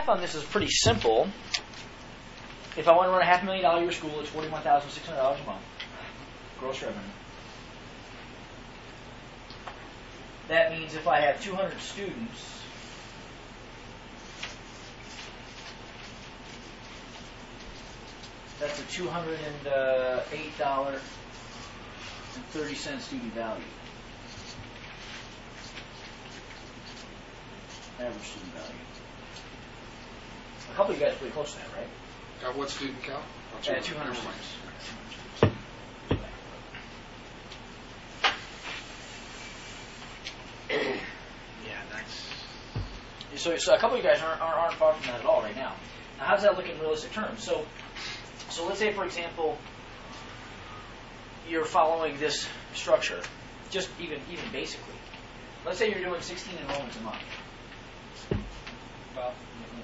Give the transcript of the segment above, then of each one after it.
math on this is pretty simple. If I want to run a $500,000 a year school, it's $41,600 a month, gross revenue. That means if I have 200 students, that's a $208.30 student value. Average student value. A couple of you guys are pretty close to that, right? What student count? 200 students. Yeah, that's... So a couple of you guys aren't far from that at all right now. Now, how does that look in realistic terms? So let's say, for example, you're following this structure, just even basically. Let's say you're doing 16 enrollments a month. Well,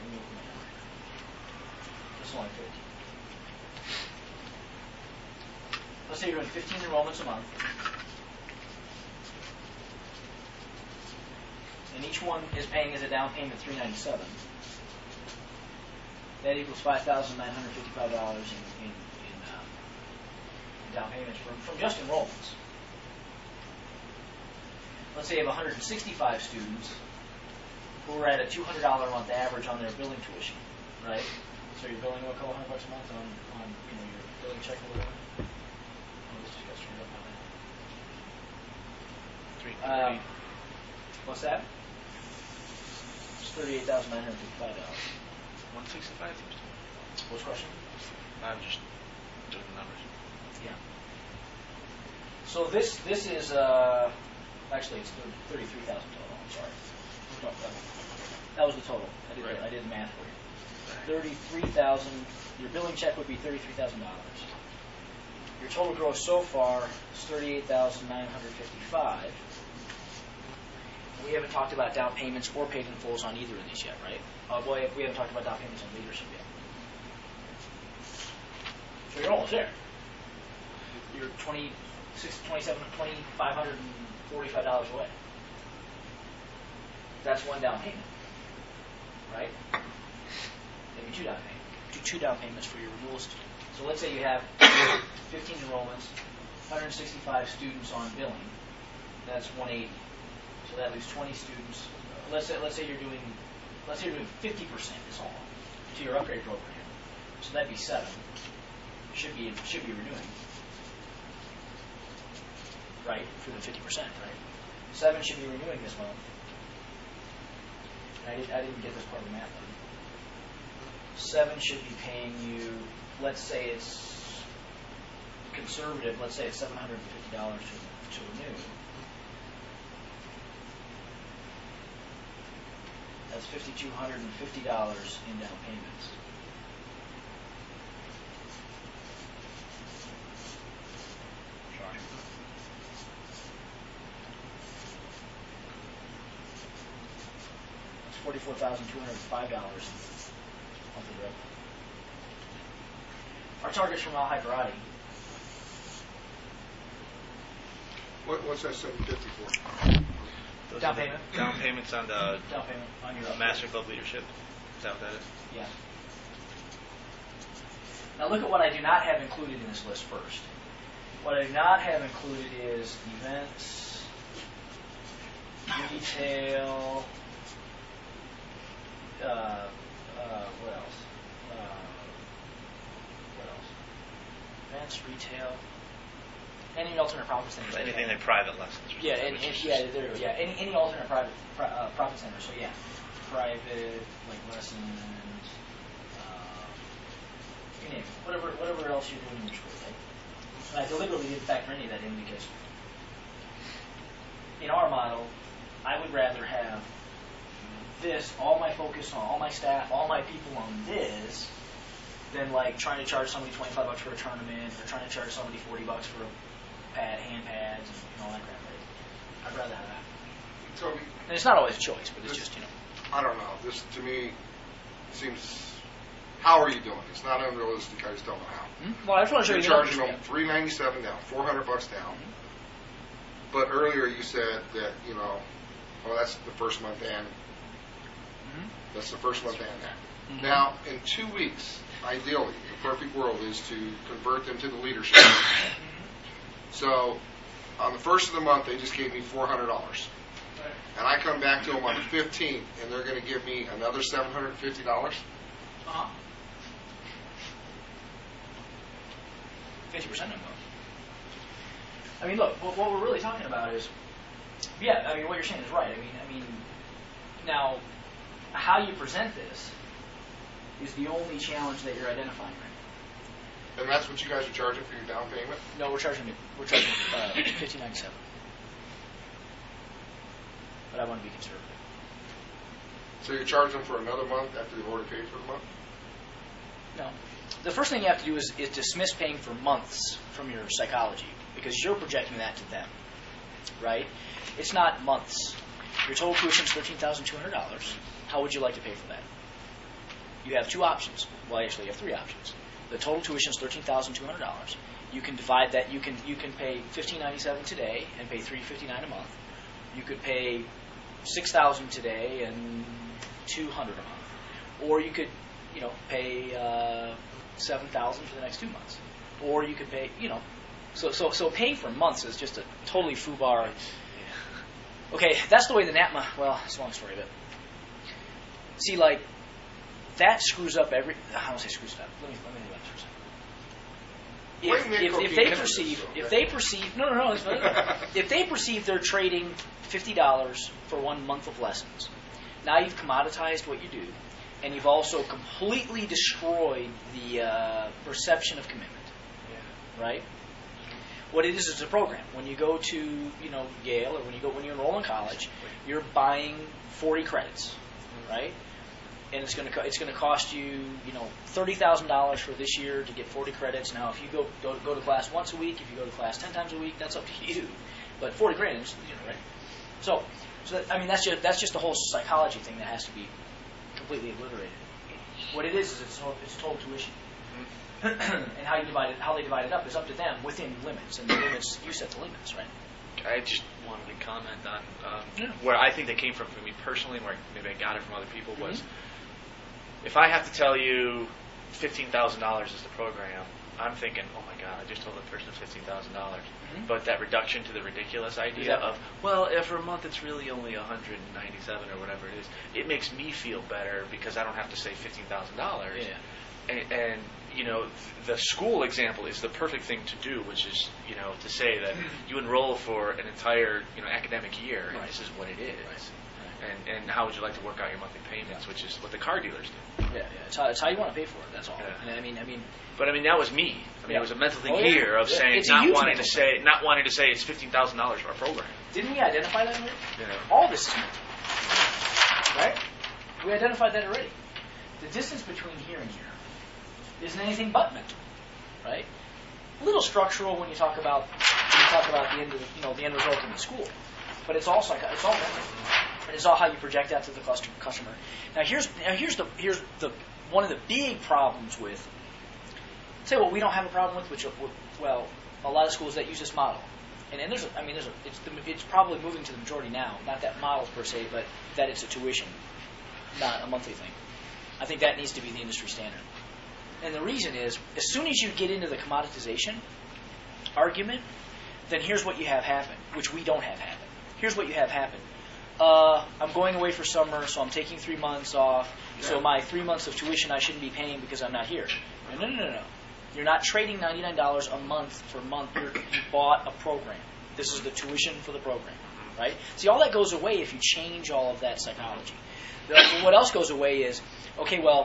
this is only 15. Let's say you're doing 15 enrollments a month. And each one is paying as a down payment $397. That equals $5,955 in down payments from just enrollments. Let's say you have 165 students who are at a $200 a month average on their billing tuition, right? So you're billing a couple $100 a month on your billing check or whatever. Let's just get straight up on that. What's that? It's $38,955. 165? What's the question? I'm just doing the numbers. Yeah. So this is actually it's 33,000 total. I'm sorry. That was the total. I did the math for you. 33,000. Your billing check would be $33,000. Your total gross so far is $38,955. We haven't talked about down payments or paid in fulls on either of these yet, right? Well, we haven't talked about down payments on leadership yet. So you're almost there. You're $2,545 away. That's one down payment, right? Maybe two down payments for your renewal student. So let's say you have 15 enrollments, 165 students on billing. That's 180. So that leaves 20 students. Let's say you're doing 50% is all to your upgrade program. So that'd be 7. Should be renewing, right? For the 50%, right? 7 should be renewing this month. I didn't get this part of the math done. 7 should be paying you. Let's say it's conservative. Let's say it's $750 to renew. That's $5,250 in down payments. Sorry. That's $44,205 monthly revenue. Our targets from Al-Hyperati. What's that 750 for? Down payment. Down payments on the Down payment on your Master Club leadership. Is that what that is? Yeah. Now look at what I do not have included in this list first. What I do not have included is events, retail, what else? Events, retail, any alternate profit centers. Anything like private lessons. Yeah, there you go. Yeah, any alternate private profit center. So yeah, private like lessons, you name it. Whatever else you're doing in your school, right? And I deliberately didn't factor any of that in because in our model, I would rather have this, all my focus on, all my staff, all my people on this, than like trying to charge somebody $25 for a tournament or trying to charge somebody $40 for hand pads and all that crap. Right? I'd rather have that. Toby, and it's not always a choice, but it's just, I don't know. This, to me, seems... How are you doing? It's not unrealistic. I just don't know how. Well, I just want to show You're you charging them $397 down, $400 down. But earlier you said that, well, that's the first month in. That's the first month and that. Mm-hmm. Now, in 2 weeks, ideally, the perfect world is to convert them to the leadership. So, on the first of the month, they just gave me $400. And I come back to them on the 15th, and they're going to give me another $750. Uh-huh. 50% of them. I mean, look, what we're really talking about is, yeah, I mean, what you're saying is right. I mean, now, how you present this is the only challenge that you're identifying right And that's what you guys are charging for your down payment? now. No, we're charging $1,597. But I want to be conservative. So you're charging them for another month after they've already paid for the month? No. The first thing you have to do is dismiss paying for months from your psychology, because you're projecting that to them, right? It's not months. Your total tuition is $13,200. How would you like to pay for that? You have two options. Well, actually, you have three options. The total tuition is $13,200. You can divide that. You can pay $1,597 today and pay $359 a month. You could pay $6,000 today and $200 a month, or you could, pay $7,000 for the next 2 months, or you could pay, So paying for months is just a totally foobar. Okay, that's the way the NAPMA. Well, it's a long story, but see, like that screws up every. I don't say screws it up. Let me think about it for a second. If they perceive, no, it's fine. If they perceive they're trading $50 for 1 month of lessons, now you've commoditized what you do, and you've also completely destroyed the perception of commitment. Yeah. Right? What it is a program. When you go to Yale, or when you enroll in college, you're buying 40 credits, right? And it's going to cost you $30,000 for this year to get 40 credits. Now, if you go to class once a week, if you go to class 10 times a week, that's up to you. But 40 credits, right? So that's just the whole psychology thing that has to be completely obliterated. What it is it's total tuition. And how they divide it up is up to them within limits, and the limits, you set the limits, right? I just wanted to comment on where I think that came from for me personally, and where maybe I got it from other people, was if I have to tell you $15,000 is the program, I'm thinking, oh my God, I just told the person it's $15,000. But that reduction to the ridiculous idea of, well, if for a month it's really only $197 or whatever it is, it makes me feel better because I don't have to say $15,000. Yeah. And the school example is the perfect thing to do, which is, to say that you enroll for an entire, academic year, and this is what it is. Right. And how would you like to work out your monthly payments, which is what the car dealers do. Yeah. It's how you want to pay for it. That's all. Yeah. But that was me. It was a mental thing here of saying not wanting to say it's $15,000 for a program. Didn't we identify that already? Yeah. All this is mental, right? We identified that already. The distance between here and here isn't anything but mental, right? A little structural when you talk about the end of the end result in the school, but it's all mental, and it's all how you project that to the customer. Now here's the one of the big problems with. Say what we don't have a problem with, which a lot of schools that use this model, and it's probably moving to the majority now. Not that model per se, but that it's a tuition, not a monthly thing. I think that needs to be the industry standard. And the reason is, as soon as you get into the commoditization argument, then here's what you have happen, which we don't have happen. Here's what you have happen. I'm going away for summer, so I'm taking 3 months off. Yeah. So my 3 months of tuition I shouldn't be paying because I'm not here. No. You're not trading $99 a month for a month. You bought a program. This is the tuition for the program, right? See, all that goes away if you change all of that psychology. What else goes away is, okay, well,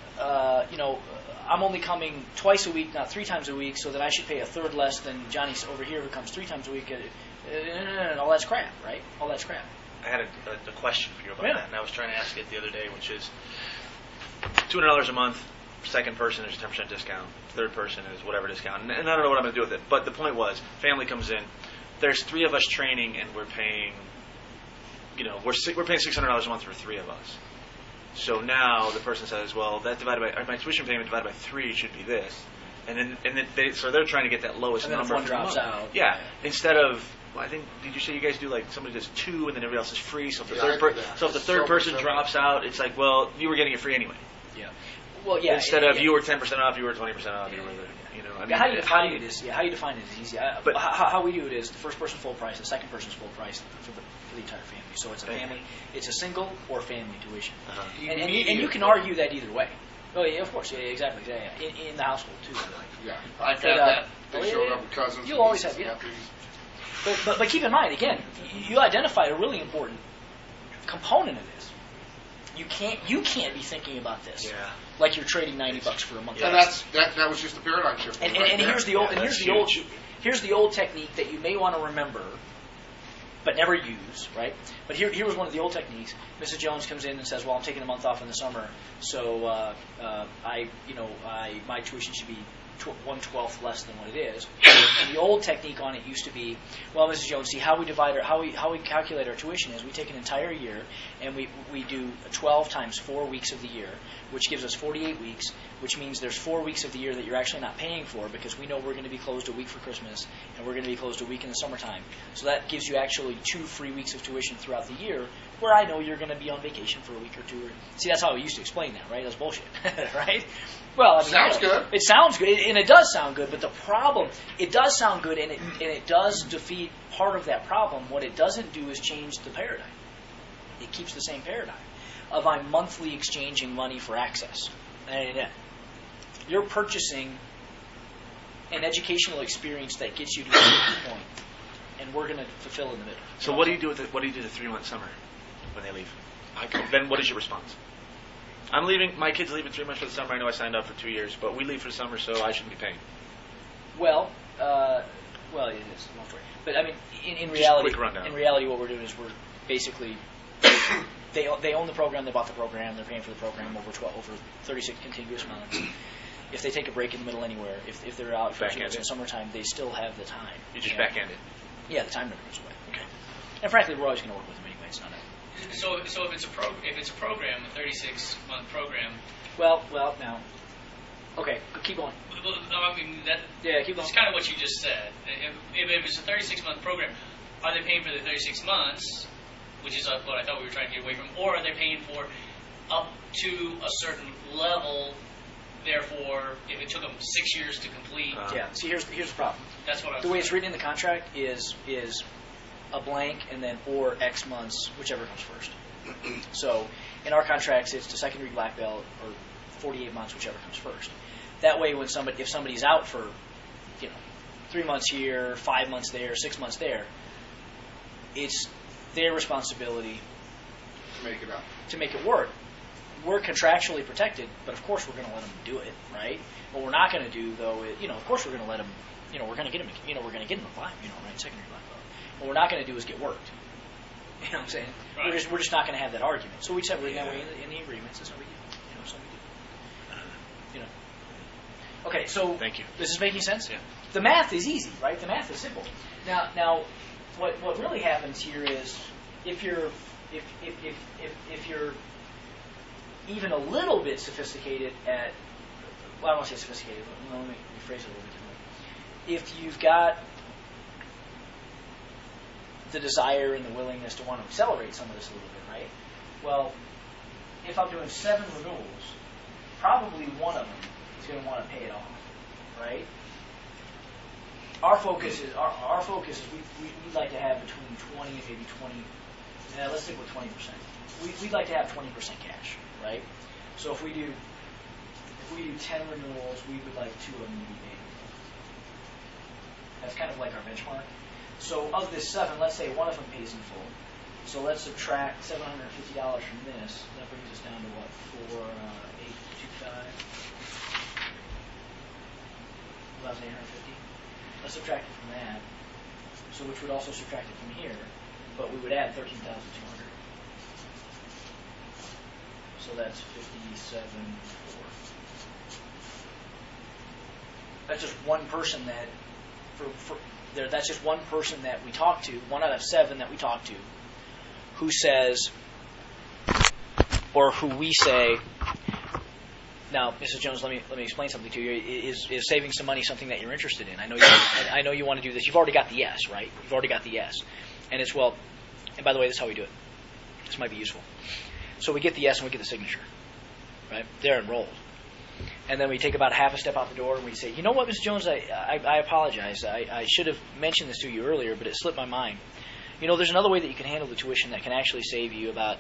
I'm only coming twice a week, not 3 times a week, so that I should pay a third less than Johnny over here who comes 3 times a week. All that's crap, right? All that's crap. I had a question for you about that, and I was trying to ask it the other day, which is $200 a month, second person is a 10% discount, third person is whatever discount, and I don't know what I'm going to do with it. But the point was, family comes in, there's 3 of us training, and we're paying, we're paying $600 a month for 3 of us. So now the person says, well, that divided by my tuition payment divided by 3 should be this, and then so they're trying to get that lowest and then number. If one drops out. Yeah, instead of Well, I think, did you say you guys do like somebody does 2 and then everybody else is free? So if the Yeah, third I do that. so if the third person drops out, it's like, well, you were getting it free anyway. Yeah. Well, yeah. Instead of you were 10% off, you were 20% off. You know, I mean, how you define it is easy. But how we do it is the first person full price, the second person's full price for the entire family. So it's a family, it's a single or family tuition, and you can argue that either way. Oh yeah, of course, yeah, exactly, yeah. In the household too. Yeah, I've had that. They showed up with cousins. You'll always have, yeah. But keep in mind, again, you identify a really important component of this. You can't be thinking about this like you're trading $90 for a month. And that was just a paradigm shift. And here's the old technique that you may want to remember, but never use, right? But here was one of the old techniques. Mrs. Jones comes in and says, "Well, I'm taking a month off in the summer, so my tuition should be 1/12 less than what it is." And the old technique on it used to be, well, Mrs. Jones, see how we calculate our tuition is we take an entire year and we do 12 times 4 weeks of the year, which gives us 48 weeks, which means there's 4 weeks of the year that you're actually not paying for because we know we're going to be closed a week for Christmas and we're going to be closed a week in the summertime. So that gives you actually 2 free weeks of tuition throughout the year where I know you're going to be on vacation for a week or two. See, that's how I used to explain that, right? That's bullshit, right? Well, I mean, sounds good. It sounds good, and it does sound good. But the problem, it does sound good, and it does defeat part of that problem. What it doesn't do is change the paradigm. It keeps the same paradigm of I'm monthly exchanging money for access. And you're purchasing an educational experience that gets you to a certain point, and we're going to fulfill in the middle. So what do you do with the 3-month summer when they leave? Then what is your response? I'm leaving. My kid's leaving 3 months for the summer. I know I signed up for 2 years, but we leave for the summer, so I shouldn't be paying. Well, it is. Long story. But I mean, in reality, what we're doing is we're basically they own the program. They bought the program. They're paying for the program over 36 contiguous months. If they take a break in the middle anywhere, if they're out for 2 months in the summertime, they still have the time. You just back-end it. Yeah, the time never goes away. Okay. And frankly, we're always going to work with them anyway. It's not a. So if it's a program, a 36-month program. Well, now. Okay, keep going. I mean keep going. That's kind of what you just said. If it's a 36-month program, are they paying for the 36 months, which is what I thought we were trying to get away from, or are they paying for up to a certain level? Therefore, if it took them 6 years to complete. See, here's the problem. That's what I was the way it's written in the contract is a blank and then or X months, whichever comes first. So in our contracts, it's the second degree black belt or 48 months, whichever comes first. That way, if somebody's out for 3 months here, 5 months there, 6 months there, it's their responsibility to make it work. We're contractually protected, but of course we're going to let them do it, right? What we're not going to do, though, is, of course we're going to let them, we're going to get them, we're going to get them a black, right, secondary black belt. What we're not going to do is get worked. You know what I'm saying? Right. We're just not going to have that argument. So we just have it that way in the agreements. That's what we do. So we do. Okay, so thank you. This is making sense? Yeah. The math is easy, right? The math is simple. Now, what really happens here is if you're even a little bit sophisticated at, well, I don't want to say sophisticated, but let me rephrase it a little bit differently. If you've got the desire and the willingness to want to accelerate some of this a little bit, right? Well, if I'm doing 7 renewals, probably one of them is going to want to pay it off, right? Our focus is we'd like to have between 20 and maybe 20. Let's stick with 20%. We'd like to have 20% cash, right? So if we do 10 renewals, we would like 2 of them to be paid. That's kind of like our benchmark. So of this 7, let's say one of them pays in full. So let's subtract $750 from this. That brings us down to what? 4,825. 1,850. Let's subtract it from that. So which would also subtract it from here, but we would add 13,200. So that's 57.4. That's just one person that that's just one person that we talk to, 1 out of 7 that we talk to, who says, or who we say, Now, Mrs. Jones, let me explain something to you. Is saving some money something that you're interested in? I know you want to do this. You've already got the yes, right? You've already got the yes, and it's well. And by the way, this is how we do it. This might be useful. So we get the yes and we get the signature, right? They're enrolled, and then we take about half a step out the door and we say, you know what, Mrs. Jones, I apologize. I should have mentioned this to you earlier, but it slipped my mind. You know, there's another way that you can handle the tuition that can actually save you about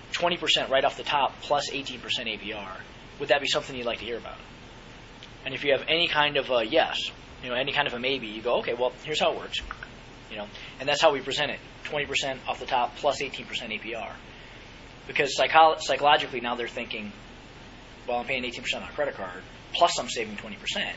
20% right off the top plus 18% APR. Would that be something you'd like to hear about? And if you have any kind of a yes, any kind of a maybe, you go, okay, well, here's how it works. And that's how we present it. 20% off the top plus 18% APR. Because psychologically now they're thinking, well, I'm paying 18% on a credit card, plus I'm saving 20%.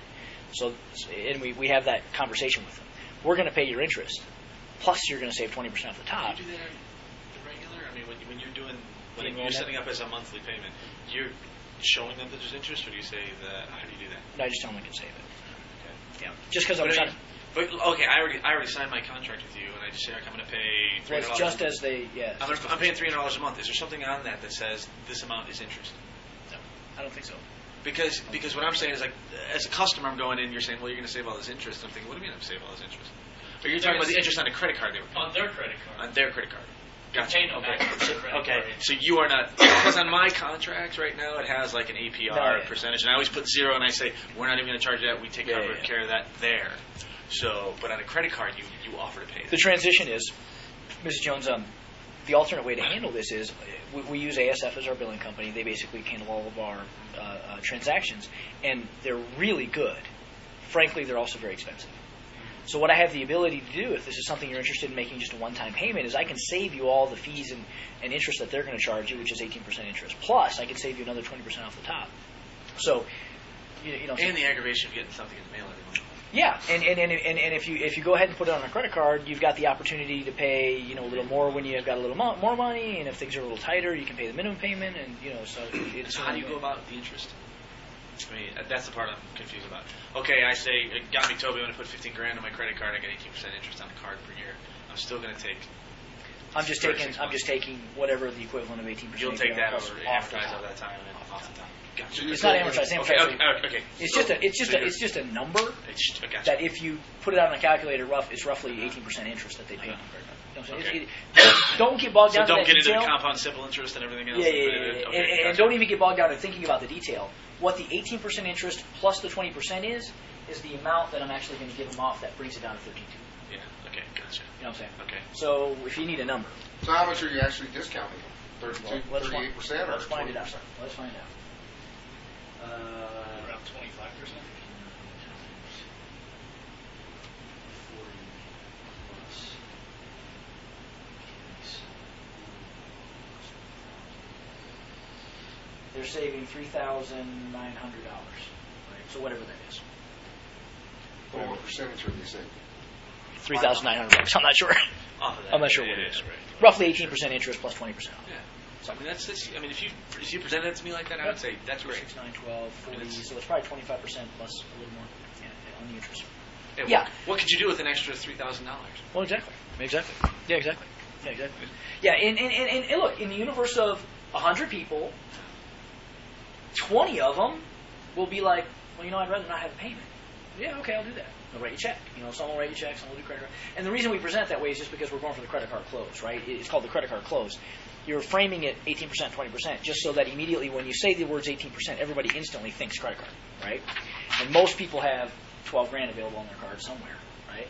So, and we have that conversation with them. We're going to pay your interest, plus you're going to save 20% off the top. Do you do that the regular? I mean, when you're setting up as a monthly payment, you're showing them that there's interest, or do you say that? How do you do that? No, I just tell them I can save it. Okay. Yeah, just because I'm trying to. But okay, I already signed my contract with you, and I just say, I'm going to pay $300. Well, it's just as they, yes. I'm paying $300 a month. Is there something on that says this amount is interest? No, I don't think so. Because what I'm saying is, like, as a customer, I'm going in, you're saying, well, you're going to save all this interest. I'm thinking, what do you mean I'm save all this interest? Or you're talking about the interest on a credit card they were paying? On their credit card. On their credit card. Gotcha. Paying them back on their credit Okay, card. so you are not, because on my contracts right now, it has like an APR percentage, and I always put 0, and I say, we're not even going to charge that, we take care of that there. So, but on a credit card, you offer to pay that. The transition is, Mrs. Jones, the alternate way to handle this is we use ASF as our billing company. They basically handle all of our transactions, and they're really good. Frankly, they're also very expensive. So what I have the ability to do, if this is something you're interested in making just a one-time payment, is I can save you all the fees and interest that they're going to charge you, which is 18% interest. Plus, I can save you another 20% off the top. So, and the aggravation of getting something in the mail every month. Yeah, and if you go ahead and put it on a credit card, you've got the opportunity to pay a little more when you've got a little more money, and if things are a little tighter, you can pay the minimum payment, and so it's. So how do you go about the interest? I mean, that's the part I'm confused about. Okay, I say, got me, Toby, I'm going to put $15,000 on my credit card. I get 18% interest on the card per year. I'm still going to take. I'm just taking whatever the equivalent of 18%. You'll take that over amortize of that time and then off the top. Gotcha. It's not amortized. Okay. It's just a number that if you put it on a calculator, it's roughly 18% interest that they pay on the credit card. Okay. Don't get bogged down. So don't get into detail. the compound simple interest and everything else. Yeah. And don't even get bogged down in thinking about the detail. What the 18% interest plus the 20% is the amount that I'm actually going to give them off that brings it down to 13.2. Yeah. Okay. Gotcha. You know what I'm saying? Okay. So if you need a number. So how much are you actually discounting? 38%? Let's find it out. Let's find out. Around 25%. They're saving $3,900. So whatever that is. What percentage are they saving? $3,900. I'm not sure. I'm not sure what it is. Right. Roughly 18% interest plus 20%. Yeah. So I mean that's if you presented it to me like that, I would say that's great. 6, 9, 12, 40. So it's probably 25% plus a little more on the interest. Yeah. What could you do with an extra $3,000? Well, exactly. Yeah, exactly. Yeah, and look, in the universe of 100 people, 20 of them will be like, well, I'd rather not have a payment. Yeah, okay, I'll do that. They'll write you a check. Some will write you checks, some will do credit card. And the reason we present it that way is just because we're going for the credit card close, right? It's called the credit card close. You're framing it 18%, 20%, just so that immediately when you say the words 18%, everybody instantly thinks credit card, right? And most people have $12,000 available on their card somewhere, right?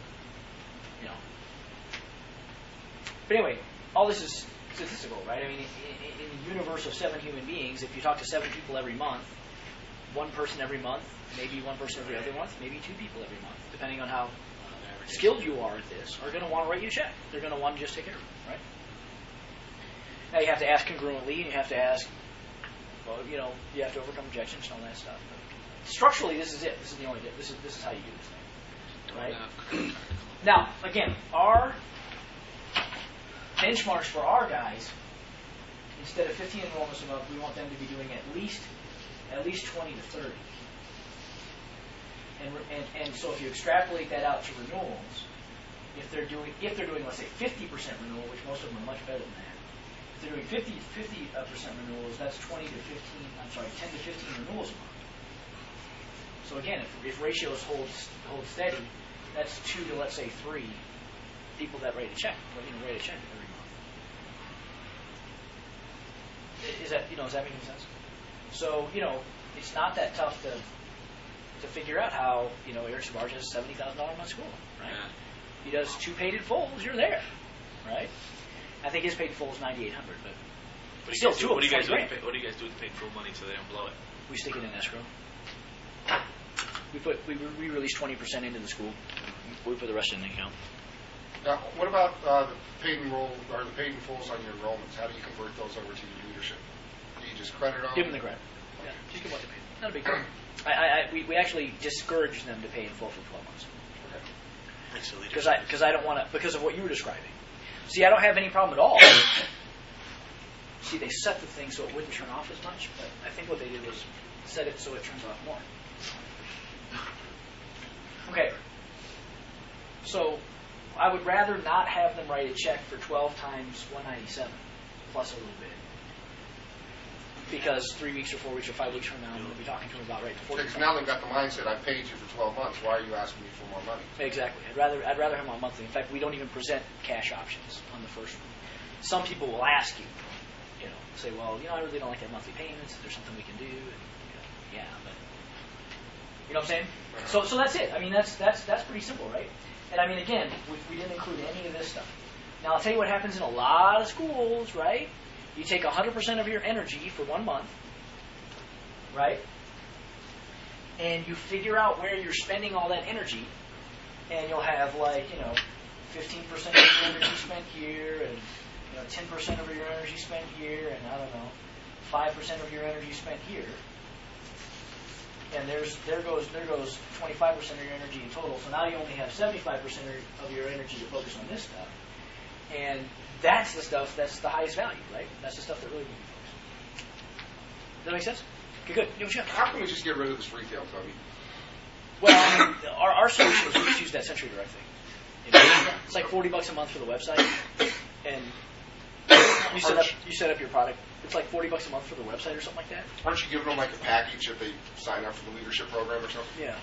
But anyway, all this is statistical, right? I mean, in the universe of 7 human beings, if you talk to 7 people every month, 1 person every month, maybe 1 person every other month, maybe 2 people every month, depending on how skilled you are at this, are going to want to write you a check. They're going to want to just take care of it, right? Now you have to ask congruently, and you have to ask, well, you have to overcome objections and all that stuff. But structurally, this is it. This is the only. This is how you do this thing, right? Now, again, our benchmarks for our guys, instead of 15 enrollments a month, we want them to be doing at least 20 to 30. And so if you extrapolate that out to renewals, if they're doing let's say 50% renewal, which most of them are much better than that, if they're doing 50% renewals, that's 10 to 15 renewals a month. So again, if ratios hold steady, that's 2 to, let's say, 3 people that write a check, every month. Is that making sense? So, it's not that tough to figure out how, Eric Savarge has a $70,000 a month school, right? Yeah. He does 2 paid in fulls, you're there, right? I think his paid in full is $9,800, but What still, do you guys do? $20,000. What do you guys do with the paid full money so they don't blow it? We stick it in escrow. We release 20% into the school. We put the rest in the account. Now, what about the paid enroll or the paid in fulls on your enrollments? How do you convert those over to your leadership? Do you just credit them? Give them the credit. Yeah, just give them what they pay. Not a big deal. We actually discourage them to pay in full for 12 months. Because I don't want to, because of what you were describing. See, I don't have any problem at all. See, they set the thing so it wouldn't turn off as much, but I think what they did was set it so it turns off more. Okay. So I would rather not have them write a check for 12 times $197 plus a little bit. Because 3 weeks or 4 weeks or 5 weeks from now, I'm going to be talking to them about writing $40. Because now they've got the mindset, I paid you for 12 months. Why are you asking me for more money? Exactly. I'd rather have them on monthly. In fact, we don't even present cash options on the first one. Some people will ask you, say, well, I really don't like that monthly payments. Is there something we can do? And, yeah, but you know what I'm saying? So that's it. I mean, that's pretty simple, right? And I mean, again, we didn't include any of this stuff. Now, I'll tell you what happens in a lot of schools, right? You take 100% of your energy for 1 month, right? And you figure out where you're spending all that energy, and you'll have 15% of your energy spent here, and 10% of your energy spent here, and 5% of your energy spent here. And there goes 25% of your energy in total. So now you only have 75% of your energy to focus on this stuff. And that's the stuff that's the highest value, right? That's the stuff that really needs to be focused. Does that make sense? Okay, good. How can we just get rid of this retail, Toby? Well, our solution is we just use that Century Direct thing. It's like $40 a month for the website, and you set up your product. It's like $40 a month for the website or something like that. Aren't you giving them like a package if they sign up for the leadership program or something? Yeah.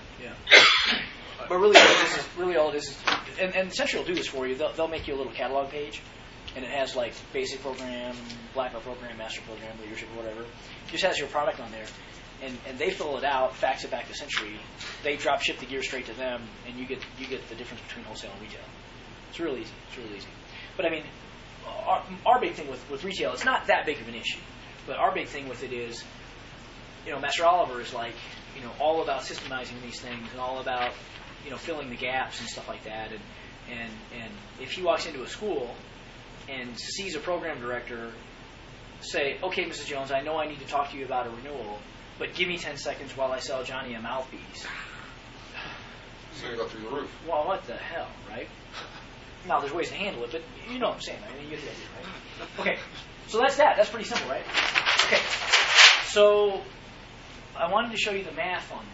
But really all it is, and Century will do this for you. They'll make you a little catalog page, and it has like basic program, black belt program, master program, leadership, or whatever. It just has your product on there, and they fill it out, fax it back to Century. They drop ship the gear straight to them, and you get the difference between wholesale and retail. It's really easy. But I mean, our big thing with retail, it's not that big of an issue. But our big thing with it is, Master Oliver is like, all about systemizing these things and all about, filling the gaps and stuff like that. And if he walks into a school and sees a program director say, okay, Mrs. Jones, I know I need to talk to you about a renewal, but give me 10 seconds while I sell Johnny a mouthpiece. So you go through the roof. Well, what the hell, right? Now, there's ways to handle it, but you know what I'm saying. I mean, you get the idea, right? Okay, so that's that. That's pretty simple, right? Okay, so I wanted to show you the math on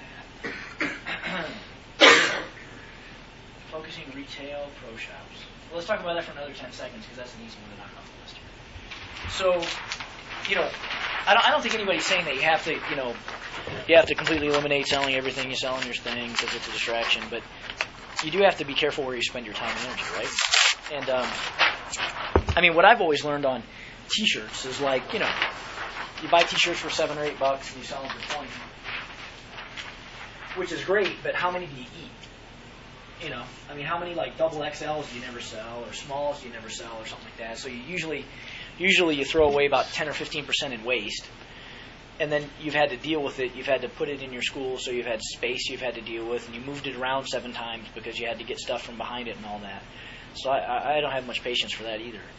that. Focusing retail pro shops. Well, let's talk about that for another 10 seconds because that's an easy one to knock off the list here. So, I don't think anybody's saying that you have to completely eliminate selling everything you sell in your thing because it's a distraction, but you do have to be careful where you spend your time and energy, right? And what I've always learned on T-shirts is like, you buy T-shirts for $7 or $8 and you sell them for 20, which is great. But how many do you eat? How many like double XLs do you never sell, or smalls do you never sell, or something like that? So you usually you throw away about 10 or 15% in waste. And then you've had to deal with it. You've had to put it in your school, so you've had space you've had to deal with, and you moved it around 7 times because you had to get stuff from behind it and all that. So I don't have much patience for that either.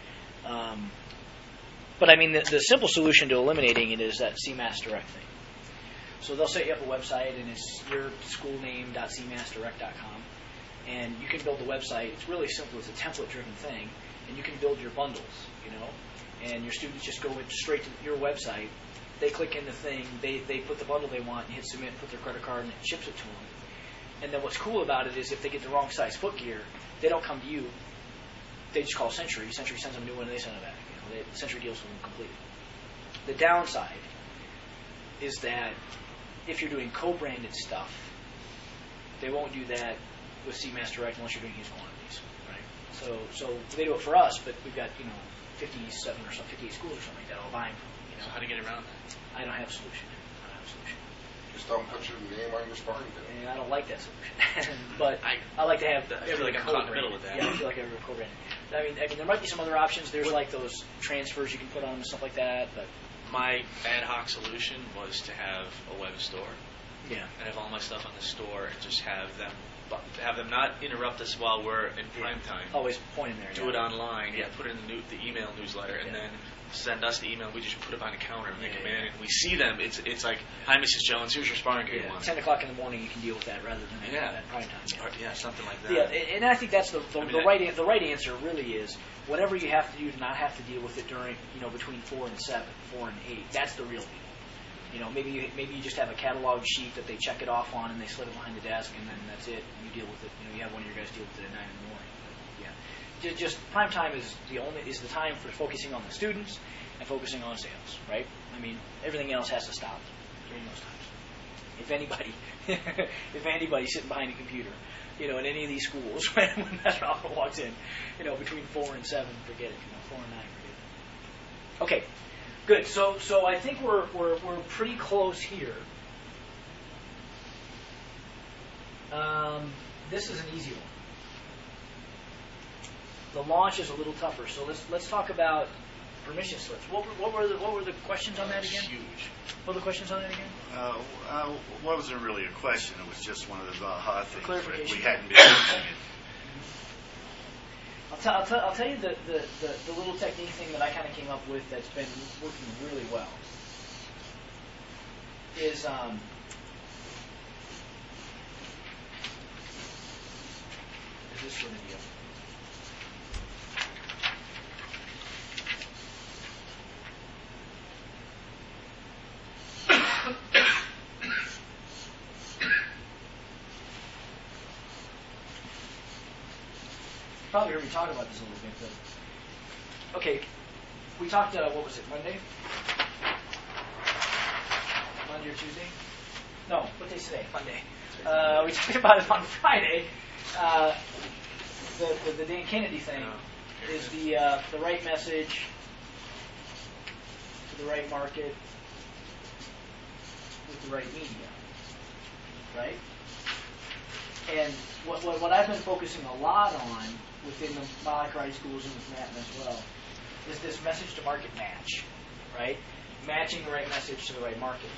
But the simple solution to eliminating it is that CMAS Direct thing. So they'll set you up a website, and it's yourschoolname.cmassdirect.com, and you can build the website. It's really simple. It's a template-driven thing, and you can build your bundles, and your students just go straight to your website. They click in the thing, they put the bundle they want, and hit submit, put their credit card, and it ships it to them. And then what's cool about it is if they get the wrong size foot gear, they don't come to you. They just call Century. Century sends them a new one, and they send it back. the Century deals with them completely. The downside is that if you're doing co-branded stuff, they won't do that with CMass Direct unless you're doing huge quantities, right? So they do it for us, but we've got 57 or so, 58 schools or something like that all buying from. So how do you get around that? I don't have a solution. Just don't put your name on your sparring bill. And I don't like that solution, but I like to have. I feel like I'm caught in the middle with that. Yeah, I feel like I'm co-branded. I mean, there might be some other options. There's like those transfers you can put on and stuff like that, but. My ad hoc solution was to have a web store. Yeah. And have all my stuff on the store and just have them not interrupt us while we're in prime time. Always point in there. Do it online. Yeah. Put it in the email newsletter, and then send us the email. We just put it on the counter and they come in and we see them. It's like, hi, Mrs. Jones. Here's your sparring game one. 10 o'clock in the morning, you can deal with that rather than at prime time. Yeah, something like that. Yeah, and I think that's the right answer. Really is whatever you have to do to not have to deal with it during between 4 and 7, 4 and 8. That's the real deal. Maybe you just have a catalog sheet that they check it off on and they slip it behind the desk and then that's it. You deal with it. You have one of your guys deal with it at 9 in the morning. But, just prime time is the time for focusing on the students and focusing on sales, right? I mean, everything else has to stop during those times. If anybody's sitting behind a computer, in any of these schools when Master Alpha walks in, between 4 and 7, forget it. 4 and 9, forget it. Okay. Good. So I think we're pretty close here. This is an easy one. The launch is a little tougher. So let's talk about permission slips. What were the questions on that again? Huge. What were the questions on that again? Wasn't really a question. It was just one of those aha things clarification. that we hadn't been using it. I'll tell you the little technique thing that I kind of came up with that's been working really well is this sort of deal. Probably heard me talk about this a little bit, but okay, we talked. What was it? Monday or Tuesday? No, what day's today? Monday. We talked about it on Friday. The Dan Kennedy thing is the right message to the right market with the right media, right? And what I've been focusing a lot on within the Model Karate schools and with Matt as well is this message to market match, right? Matching the right message to the right market.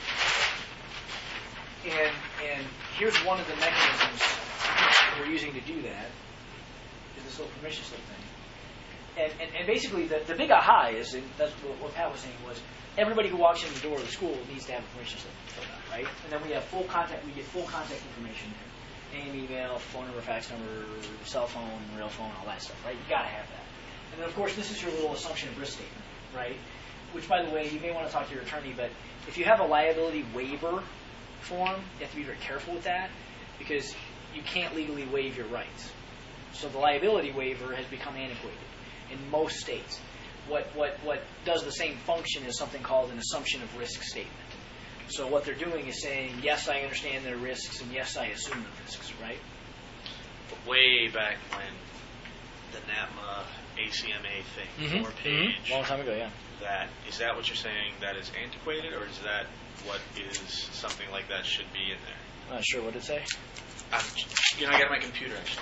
And here's one of the mechanisms we're using to do that, is this little permission slip thing. And basically the big aha is, and that's what Pat was saying, was everybody who walks in the door of the school needs to have a permission slip filled out, right? And then we get full contact information there. Name, email, phone number, fax number, cell phone, real phone, all that stuff, right? You got to have that. And then, of course, this is your little assumption of risk statement, right? Which, by the way, you may want to talk to your attorney, but if you have a liability waiver form, you have to be very careful with that because you can't legally waive your rights. So the liability waiver has become antiquated in most states. What does the same function is something called an assumption of risk statement. So what they're doing is saying, yes, I understand their risks, and yes, I assume the risks, right? But way back when the NAPMA ACMA thing, 4-page. Long time ago, yeah. Is that what you're saying that is antiquated, or is that what is something like that should be in there? Not sure what it say. I got it on my computer actually.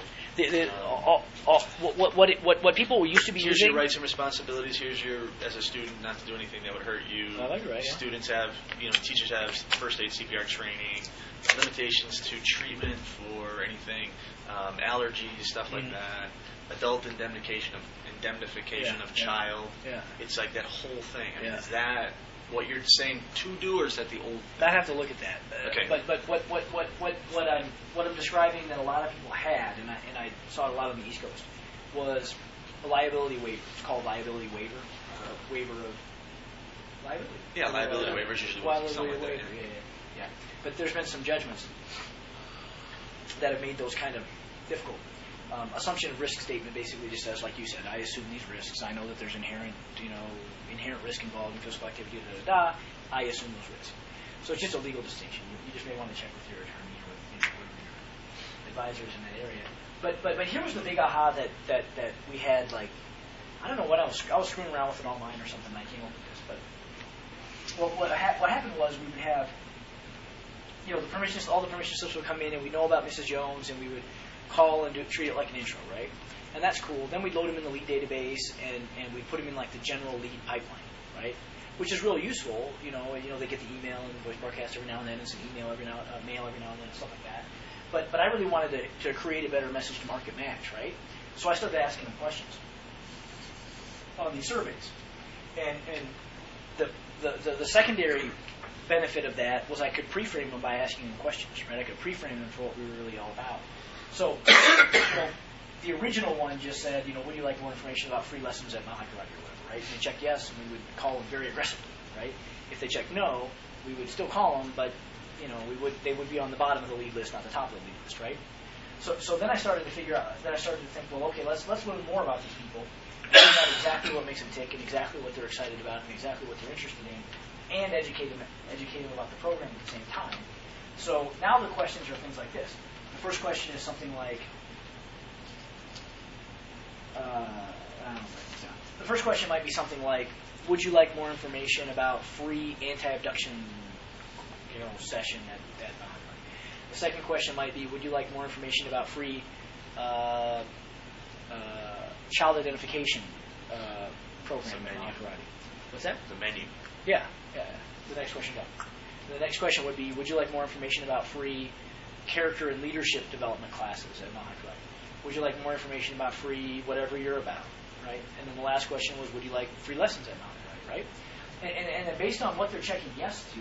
What people used to be Here's using. your rights and responsibilities. Here's your, as a student, not to do anything that would hurt you. Oh, that's right. Yeah. Students have, teachers have first aid CPR training, limitations to treatment for anything, allergies, stuff like that. Adult indemnification of child. Yeah. It's like that whole thing. I mean, Yeah. is that what you're saying to do, or is that the old? I have to look at that. Okay. But what I'm describing that a lot of people had, and I saw a lot on the East Coast, was a liability waiver. It's called liability waiver. Waiver of liability. Yeah, liability waiver is usually something like that. Yeah. But there's been some judgments that have made those kind of difficult. Assumption of risk statement basically just says, like you said, I assume these risks. I know that there's inherent risk involved in physical activity. I assume those risks. So it's just a legal distinction. You just may want to check with your attorney or with one of your advisors in that area. But here was the big aha that we had. Like, I don't know what I was screwing around with it online or something. And I came up with this. But what happened was we would have, all the permission slips would come in, and we know about Mrs. Jones, and we would call and treat it like an intro, right? And that's cool. Then we'd load them in the lead database, and we'd put them in like the general lead pipeline, right? Which is really useful. They get the email and the voice broadcast every now and then, and some mail every now and then, stuff like that. But I really wanted to create a better message to market match, right? So I started asking them questions on these surveys, and the secondary benefit of that was I could pre-frame them by asking them questions, right? I could pre-frame them for what we were really all about. So, the original one just said, would you like more information about free lessons at Mount Hiker or whatever, right? And they checked yes, and we would call them very aggressively, right? If they checked no, we would still call them, but they would be on the bottom of the lead list, not the top of the lead list, right? So then I started to think, well, okay, let's learn more about these people, find out exactly what makes them tick, and exactly what they're excited about, and exactly what they're interested in, and educate them about the program at the same time. So now the questions are things like this. The first question is something like, the first question might be something like, would you like more information about free anti-abduction, session at Mount Hiker? The second question might be, would you like more information about free child identification program at Mount Hiker? What's that? The menu. Yeah. The next question down. The next question would be, would you like more information about free character and leadership development classes at Mount Hiker? Would you like more information about free whatever you're about, right? And then the last question was, would you like free lessons at Mount Hiker, right? And then based on what they're checking yes to,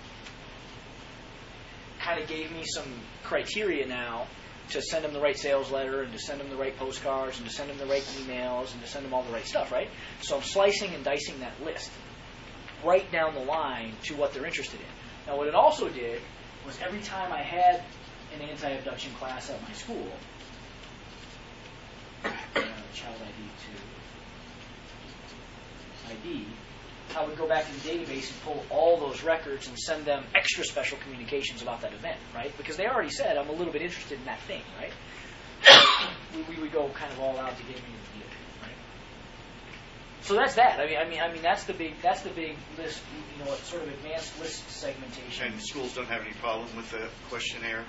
kind of gave me some criteria now to send them the right sales letter, and to send them the right postcards, and to send them the right emails, and to send them all the right stuff, right? So I'm slicing and dicing that list right down the line to what they're interested in. Now, what it also did was every time I had an anti-abduction class at my school, child ID to ID, I would go back to the database and pull all those records and send them extra special communications about that event, right? Because they already said, I'm a little bit interested in that thing, right? we would go kind of all out to get me the deal, right? So that's that. I mean that's the big list, sort of advanced list segmentation. And schools don't have any problem with the questionnaire?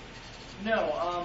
No.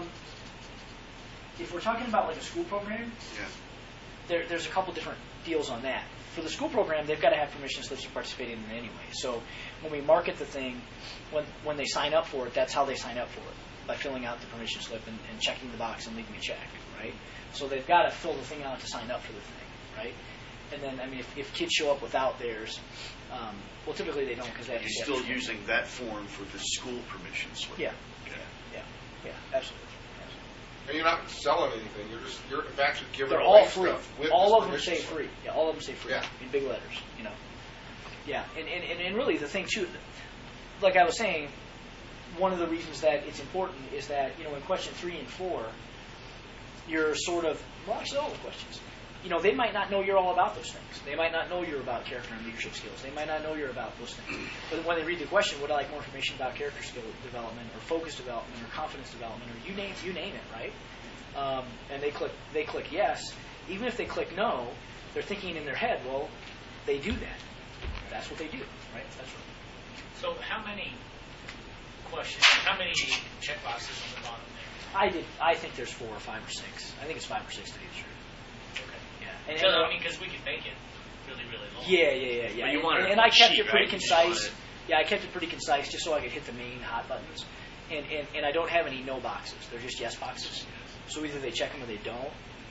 If we're talking about like a school program, there's a couple different deals on that. For the school program, they've got to have permission slips to participate in it anyway. So when we market the thing, when they sign up for it, that's how they sign up for it, by filling out the permission slip and checking the box and leaving a check, right? So they've got to fill the thing out to sign up for the thing, right? And then, if kids show up without theirs, well, typically they don't because they have to. You're still using that form for the school permission slip? Yeah. Okay. Yeah, absolutely. And you're not selling anything. You're actually giving They're away all free. stuff with All this of them say permission slip. free. Yeah, all of them say free in big letters. Yeah, and really the thing too, like I was saying, one of the reasons that it's important is that in question 3 and 4, you're sort of actually all the questions. They might not know you're all about those things. They might not know you're about character and leadership skills. They might not know you're about those things. But when they read the question, would I like more information about character skill development or focus development or confidence development or you name it, right? And they click yes. Even if they click no, they're thinking in their head, well, they do that. That's what they do, right? That's right. So how many questions, how many checkboxes on the bottom there? I think there's 4 or 5 or 6. I think it's 5 or 6 to be sure. Okay. Yeah. Because we could make it really, really long. Yeah. But you want and I kept it pretty right? concise. Yeah, I kept it pretty concise just so I could hit the main hot buttons. And I don't have any no boxes. They're just yes boxes. So either they check them or they don't.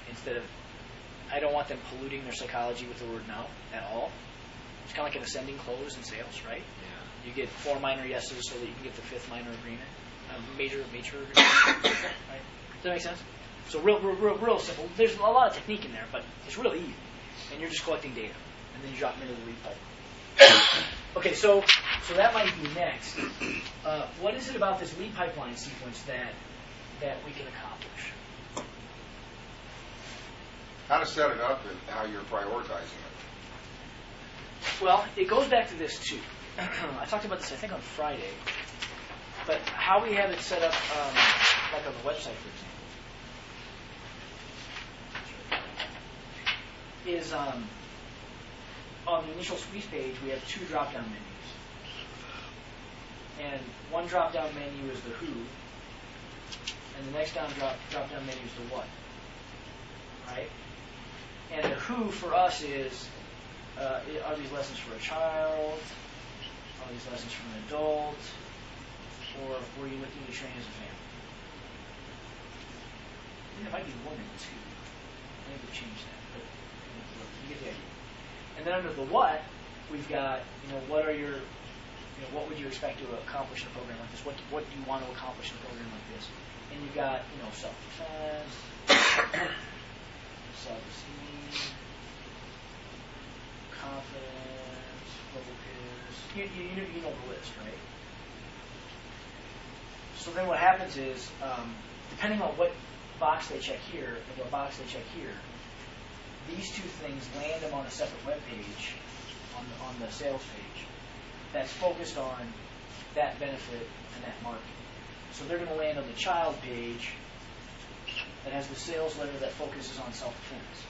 I don't want them polluting their psychology with the word no at all. It's kind of like an ascending close in sales, right? Yeah. You get 4 minor yeses so that you can get the 5th minor agreement. Major agreement. Right? Does that make sense? So real simple. There's a lot of technique in there, but it's real easy. And you're just collecting data. And then you drop them into the lead pipeline. Okay, so that might be next. What is it about this lead pipeline sequence that we can accomplish? how to set it up and how you're prioritizing it. Well, it goes back to this too. I talked about this, I think, on Friday. But how we have it set up, like on the website, for example, is on the initial squeeze page, we have 2 drop-down menus. And one drop-down menu is the who, and the next drop-down menu is the what. Right? And the who for us is, are these lessons for a child? Are these lessons for an adult? Or were you looking to train as a family? And it might be more than 2. I think we've changed that, but you get the idea. And then under the what, we've got, what are your, what would you expect to accomplish in a program like this? What do you want to accomplish in a program like this? And you've got, self-defense, self-esteem, confidence, focus. You know the list, right? So then what happens is, depending on what box they check here and what box they check here, these 2 things land them on a separate web page on the sales page that's focused on that benefit and that market. So they're going to land on the child page that has the sales letter that focuses on self-defense.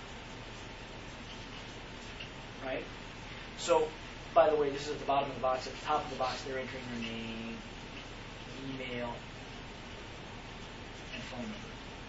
Right? So, by the way, this is at the bottom of the box. At the top of the box, they're entering their name, email, and phone number.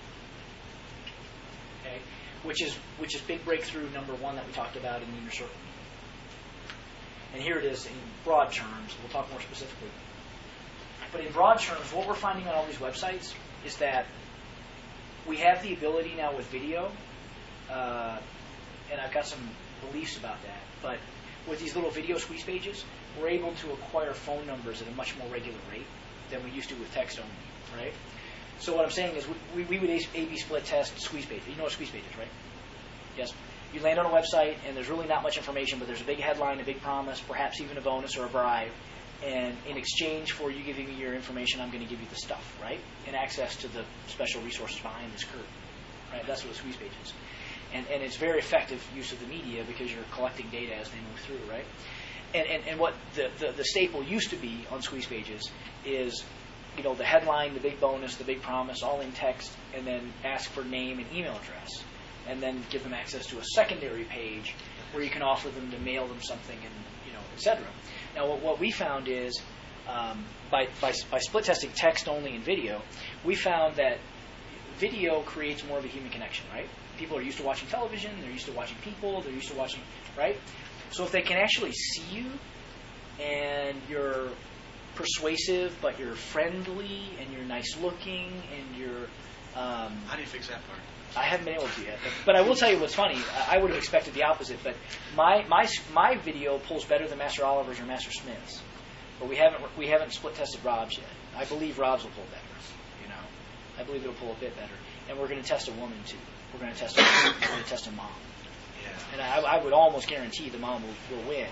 Okay? Which is big breakthrough number 1 that we talked about in the inner circle. And here it is in broad terms. We'll talk more specifically. But in broad terms, what we're finding on all these websites is that we have the ability now with video, and I've got some beliefs about that, but with these little video squeeze pages, we're able to acquire phone numbers at a much more regular rate than we used to with text only, right? So what I'm saying is we would A/B split test squeeze page. You know what squeeze page is, right? Yes. You land on a website, and there's really not much information, but there's a big headline, a big promise, perhaps even a bonus or a bribe. And in exchange for you giving me your information, I'm going to give you the stuff, right? And access to the special resources behind this curtain, right? That's what a squeeze page is. And it's very effective use of the media because you're collecting data as they move through, right? And what the staple used to be on squeeze pages is, the headline, the big bonus, the big promise, all in text, and then ask for name and email address, and then give them access to a secondary page where you can offer them to mail them something, and et cetera. Now, what we found is by split testing text only and video, we found that video creates more of a human connection, right? People are used to watching television, they're used to watching people, they're used to watching, right? So if they can actually see you, and you're persuasive, but you're friendly, and you're nice looking, and you're... How do you fix that part? I haven't been able to yet, but I will tell you what's funny. I would have expected the opposite, but my video pulls better than Master Oliver's or Master Smith's, but we haven't split tested Rob's yet. I believe Rob's will pull better. I believe it'll pull a bit better, and we're going to test a woman too. We're going to test a mom, Yeah. and I would almost guarantee the mom will win.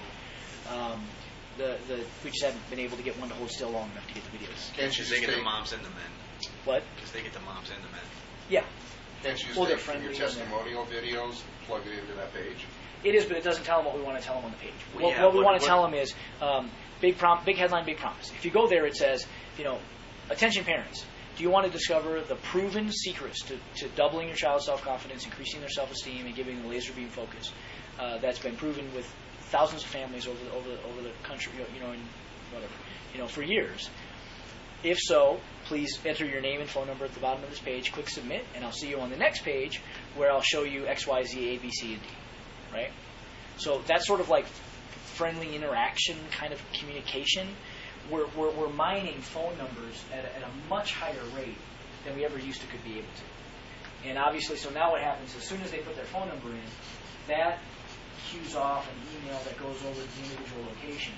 We just haven't been able to get one to hold still long enough to get the videos. Can't you Because just they get the take, moms and the men. What? Because they get the moms and the men. Yeah. can't you just Well, they're take from your friendly and testimonial videos, plug it into that page? It is, but it doesn't tell them what we want to tell them on the page. Well, yeah, what we what- want to what- tell them is big headline, big promise. If you go there, it says, attention parents. Do you want to discover the proven secrets to doubling your child's self-confidence, increasing their self-esteem, and giving them laser beam focus? That's been proven with thousands of families over the country, for years. If so, please enter your name and phone number at the bottom of this page. Click submit, and I'll see you on the next page where I'll show you X, Y, Z, A, B, C, and D. Right? So that's sort of like friendly interaction kind of communication. We're mining phone numbers at a much higher rate than we ever used to could be able to. And obviously, so now what happens, as soon as they put their phone number in, that cues off an email that goes over to the individual location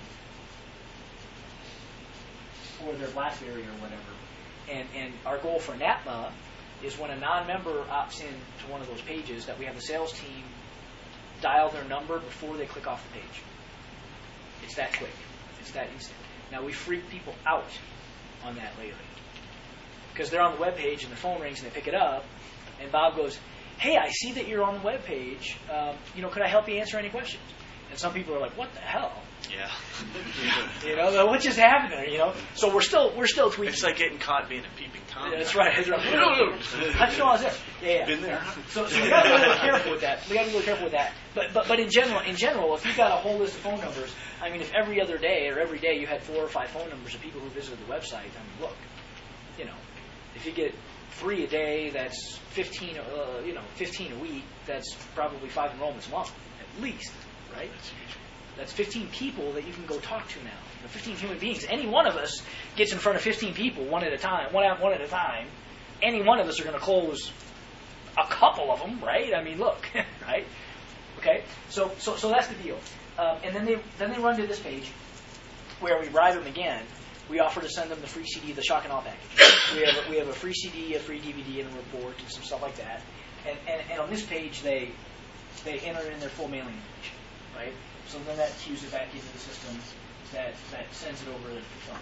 or their BlackBerry or whatever. And our goal for NAPMA is when a non-member opts in to one of those pages that we have the sales team dial their number before they click off the page. It's that quick. It's that instant. Now, we freak people out on that lately because they're on the web page and the phone rings and they pick it up and Bob goes, hey, I see that you're on the web page. Could I help you answer any questions? And some people are like, what the hell? Yeah. What just happened there? So we're still tweaking. It's like getting caught being a peeping Tom. Yeah, that's right. How'd you know I was there? Yeah. Been there. So we got to be really careful with that. But in general, if you've got a whole list of phone numbers, I mean, if every other day or every day you had 4 or 5 phone numbers of people who visited the website, I mean, look, if you get 3 a day, that's 15. 15 a week. That's probably 5 enrollments a month at least, right? That's 15 people that you can go talk to now. 15 human beings. Any one of us gets in front of 15 people one at a time. Any one of us are going to close a couple of them, right? I mean, look, right? Okay, so that's the deal. And then they run to this page where we bribe them again. We offer to send them the free CD, the shock and awe package. We have a free CD, a free DVD, and a report, and some stuff like that. And on this page, they enter in their full mailing information, right? So then that cues it back into the system that sends it over to fulfillment.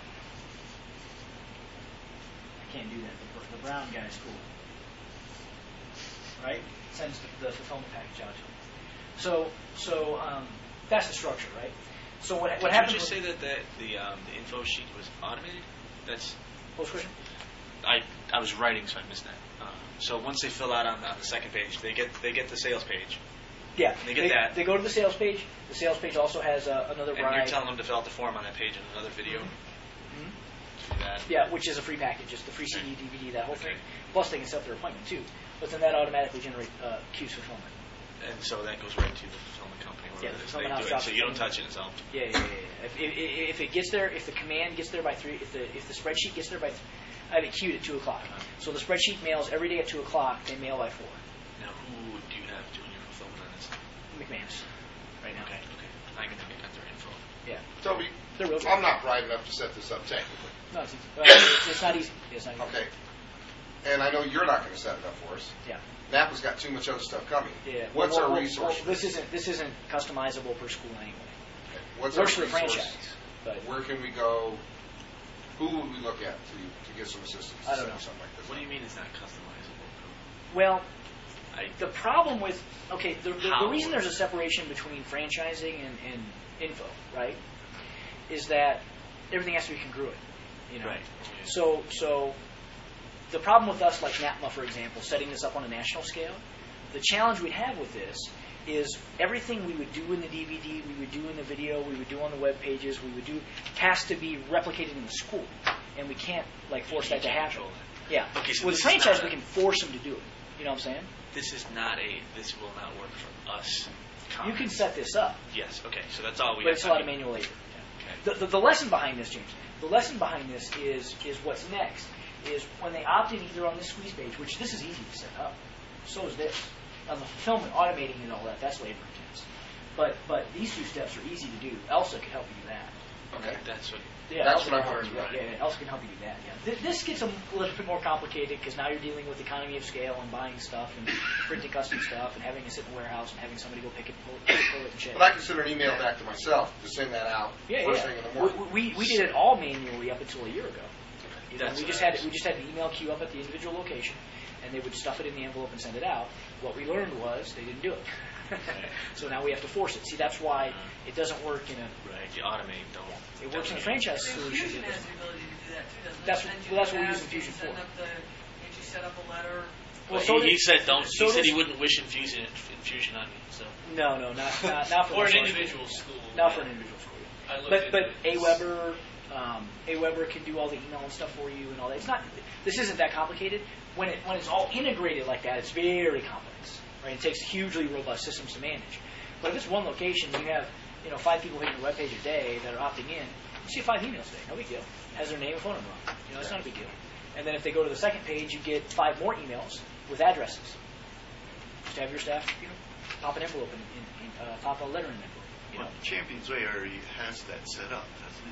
I can't do that. The brown guy's cool, right? Sends the fulfillment package out to them. So that's the structure, right? So what happens? Did you just say that the info sheet was automated? That's What was the question? I was writing, so I missed that. So once they fill out on the second page, they get the sales page. Yeah, they get that. They go to the sales page. The sales page also has another And bribe. you're telling them to fill out the form on that page in another video. Mm-hmm. That. Yeah, which is a free package. It's the free CD, DVD, that whole thing. Okay. Plus, they can set up their appointment too. But then that automatically generates queues fulfillment. And so that goes right to the fulfillment company, Yeah, whatever it is fulfillment they house do it. drops So it you don't from- touch it, it's all. Yeah. If it gets there, if the command gets there by 3, if the spreadsheet gets there by, I have it queued at 2 o'clock. So the spreadsheet mails every day at 2 o'clock. They mail by 4. Now, who do you have doing your fulfillment on this? McManus, right now. Okay. I can think I got their info. Yeah, Toby, they're real. I'm not bright enough to set this up technically. No, it's not easy. It's not easy. Okay. And I know you're not going to set it up for us. Yeah. Napa's got too much other stuff coming. Yeah. What's Well, our resource? Well, this isn't customizable per school anyway. Okay. What's Works our for the resource? franchise, but Where can we go? Who would we look at to get some assistance? I don't know. Something like this. What do you mean it's not customizable? well, I, the problem with the How? reason there's a separation between franchising and info, right, is that everything has to be congruent. Right. So the problem with us, like NAPMA, for example, setting this up on a national scale, the challenge we'd have with this is everything we would do in the DVD, we would do in the video, we would do on the web pages, has to be replicated in the school, and we can't force that to happen. Yeah. Okay, so with this the is franchise, not we can force them to do it. You know what I'm saying? This will not work for us. You can set this up, Yes, okay, so that's all we but have. it's a lot of manual labor. Okay. The lesson behind this, James, the lesson behind this is what's next, is when they opt in either on this squeeze page, which this is easy to set up, so is this. On the fulfillment, automating and all that's labor intense. But these 2 steps are easy to do. Elsa can help you do that. Okay. That's what. Yeah, That's Elsa what I can help heard, you- right. Yeah, Elsa can help you do that. Yeah. This gets a little bit more complicated because now you're dealing with economy of scale and buying stuff and printing custom stuff and having to sit in a warehouse and having somebody go pick it, pull it, and ship. But I can send an email back to myself to send that out first thing in the morning. We did it all manually up until a year ago. That's We just what I had the email queue up at the individual location, and they would stuff it in the envelope and send it out. What we learned was they didn't do it. So now we have to force it. See, that's why it doesn't work in a. Right, you automate, don't. It works in a franchise solution. Fusion has the ability to do that too, doesn't it? That's- Send you well, that's the what we're task, using Fusion you send for. up can't you set up a letter? Well, But so he did- said don't. so He said does- he wouldn't wish infusion on you. So. No, not for Or the an school. individual school. Not for an individual school. I looked But into it. Aweber can do all the email and stuff for you and all that. It's not. This isn't that complicated. When it's all integrated like that, it's very complex. Right? It takes hugely robust systems to manage. But if it's one location, you have 5 people hitting your webpage a day that are opting in. You see 5 emails a day. No big deal. Has their name and phone number on. It's not a big deal. And then if they go to the second page, you get 5 more emails with addresses. Just have your staff, pop an envelope and pop a letter in an envelope. Well, Champions Way already has that set up, doesn't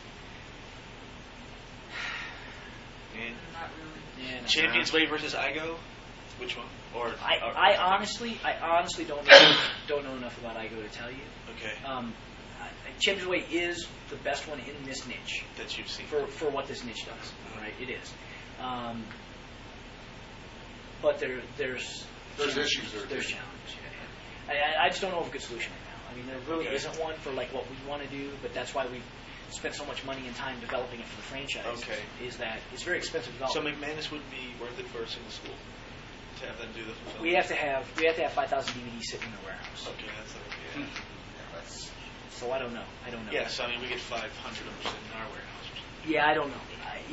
it? Not really. Yeah, no. Champions Way versus IGO? Which one? Or I honestly don't know enough about IGO to tell you. Okay. Champions Way is the best one in this niche That you've seen. for what this niche does. Right, it is. But there's There's issues there. There's too. challenges. I just don't know of a good solution right now. I mean, there really isn't one for like what we want to do, but that's why we've spent so much money and time developing it for the franchise. Okay. Is that it's very expensive So development. McManus wouldn't be worth it for a single school to have them do the fulfillment? We have to have 5,000 DVDs sitting in the warehouse. Okay, that's okay. Yeah. So I don't know. Yes, I mean we get 500 of them sitting in our warehouse. Yeah, I don't know.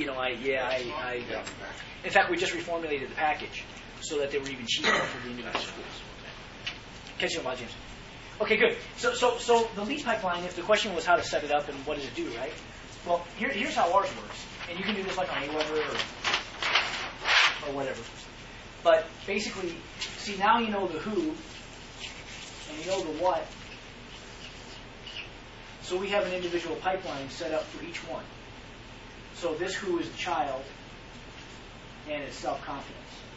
In fact, we just reformulated the package so that they were even cheaper for the individual schools. Catch you on, James. Okay, good. So the lead pipeline, if the question was how to set it up and what does it do, right? Well, here's how ours works. And you can do this like on Aweber or whatever. But basically, see, now you know the who and you know the what. So we have an individual pipeline set up for each one. So this who is the child and it's self-confidence.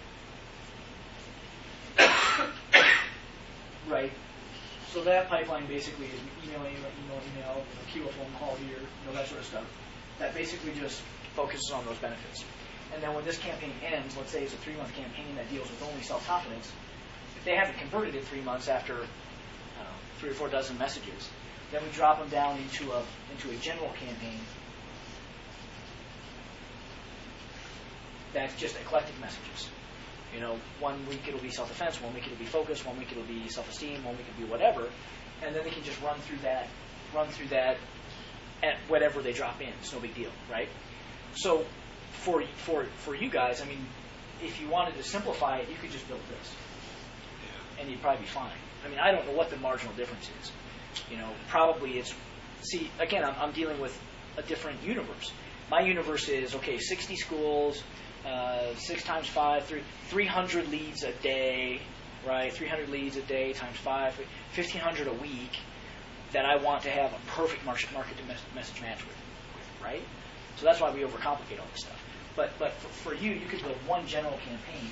Right? So that pipeline basically is email, cue a phone call here, that sort of stuff. That basically just focuses on those benefits. And then when this campaign ends, let's say it's a 3-month campaign that deals with only self-confidence, if they haven't converted in 3 months after 3 or 4 dozen messages, then we drop them down into a general campaign that's just eclectic messages. 1 week it'll be self-defense, 1 week it'll be focus, 1 week it'll be self-esteem, 1 week it'll be whatever, and then they can just run through that at whatever they drop in. It's no big deal, right? So for you guys, I mean, if you wanted to simplify it, you could just build this, and you'd probably be fine. I mean, I don't know what the marginal difference is. Probably it's. See, again, I'm dealing with a different universe. My universe is 60 schools. 6 times 5, 300 leads a day, right? 300 leads a day times 5, 1,500 a week that I want to have a perfect market to message match with, right? So that's why we overcomplicate all this stuff. But for you could build one general campaign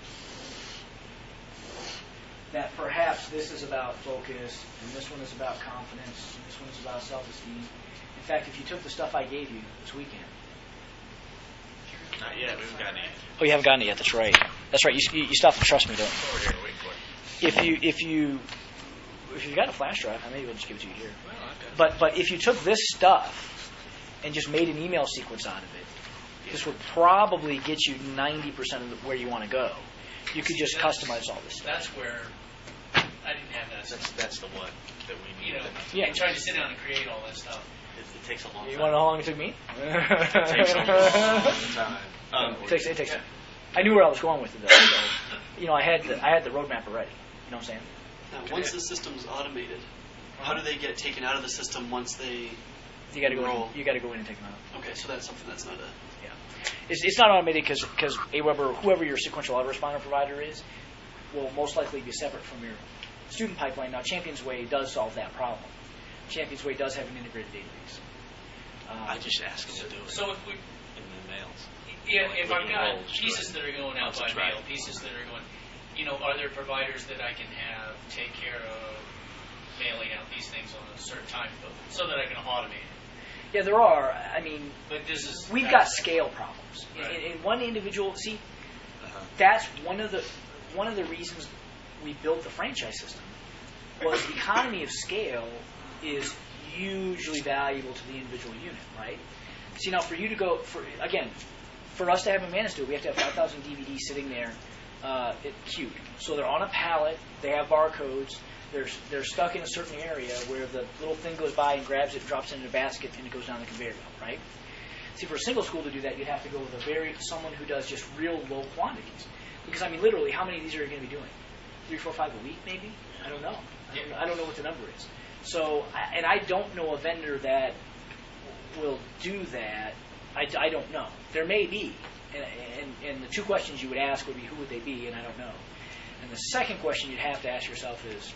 that perhaps this is about focus, and this one is about confidence, and this one is about self-esteem. In fact, if you took the stuff I gave you this weekend. Not yet. We haven't gotten it yet. Oh, you haven't gotten it yet. That's right. That's right. You still have to trust me, don't Over here. Wait for it. If you got a flash drive, I may even just give it to you here. Well, I've got But if you took this stuff and just made an email sequence out of it, this would probably get you 90% of where you want to go. You could just customize all this stuff. That's where I didn't have that. That's the one that we need. Yeah. Trying to sit down and create all that stuff. It takes a long time. You want to know how long it took me? It takes a long time. It takes time. I knew where I was going with it, though. So, I had the roadmap already. You know what I'm saying? Now, once the system's automated, how do they get taken out of the system once they You got to go. enroll? You got to go in and take them out. Okay, so that's something that's not a... Yeah, it's not automated because Aweber, whoever your sequential autoresponder provider is, will most likely be separate from your student pipeline. Now, Champions Way does solve that problem. Champions Way does have an integrated database. I just ask them to do it. So if we, in the mails. if I've got Enroll, just pieces that are going out by Unsubscribe. mail, pieces that are going, are there providers that I can have take care of mailing out these things on a certain time so that I can automate it? Yeah, there are. I mean, But this is we've got scale problems. Right. In one individual, that's one of the reasons we built the franchise system was the economy of scale is hugely valuable to the individual unit, right? See, now for you to go, for us to have McManus do it, we have to have 5,000 DVDs sitting there queued. So they're on a pallet, they have barcodes, they're stuck in a certain area where the little thing goes by and grabs it, drops it in a basket, and it goes down the conveyor belt, right? See, for a single school to do that, you'd have to go with someone who does just real low quantities. Because, I mean, literally, how many of these are you going to be doing? 3, 4, 5 a week, maybe? I don't know. I don't know what the number is. So, and I don't know a vendor that will do that. I don't know. There may be. And the 2 questions you would ask would be, who would they be? And I don't know. And the second question you'd have to ask yourself is,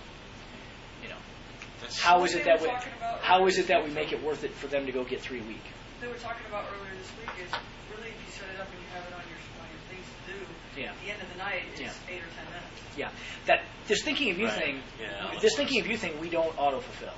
how is it that we make it worth it for them to go get 3 a week? They were talking about earlier this week is really if you set it up and you have it on your things to do, at the end of the night it's 8 or 10 minutes. Yeah. This thinking of you thing, this thinking of you thing, we don't auto-fulfill.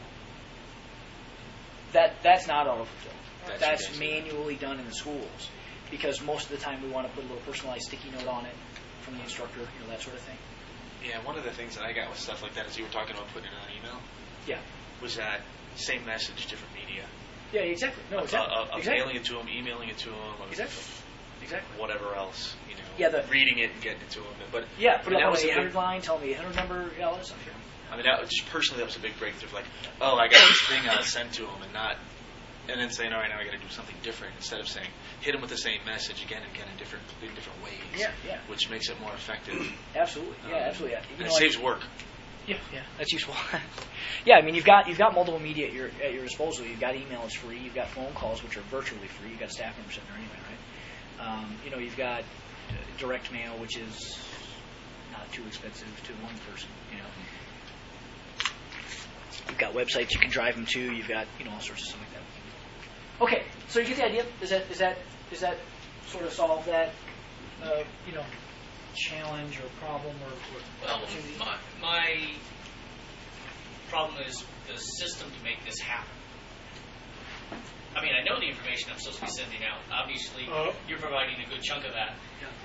That's not auto-fulfill. That's manually done in the schools because most of the time we want to put a little personalized sticky note on it from the instructor, that sort of thing. Yeah, one of the things that I got with stuff like that is you were talking about putting it on email. Yeah. Was that same message, different media? Yeah, exactly. No, exactly. Of mailing it to them, emailing it to them. Exactly. Exactly. Whatever else, you know. Yeah, reading it and getting it to them. But yeah, put it that on was the a 800 big, line, tell me the 800 number, yeah, all that stuff. I mean, just personally, that was a big breakthrough. Like, oh, I got this thing I'll send to them, and then saying, all right, now I got to do something different instead of saying, hit them with the same message again and again in different ways. Yeah, yeah. Which makes it more effective. Absolutely. Yeah, absolutely. And it saves work. Yeah, yeah, that's useful. Yeah, I mean, you've got multiple media at your disposal. You've got email, it's free. You've got phone calls, which are virtually free. You've got staff members sitting there anyway, right? You've got direct mail, which is not too expensive to one person. You've got websites you can drive them to. You've got all sorts of stuff like that. Okay, so you get the idea. Does that sort of solve that challenge or problem or opportunity? My problem is the system to make this happen. I mean, I know the information I'm supposed to be sending out. Obviously, you're providing a good chunk of that.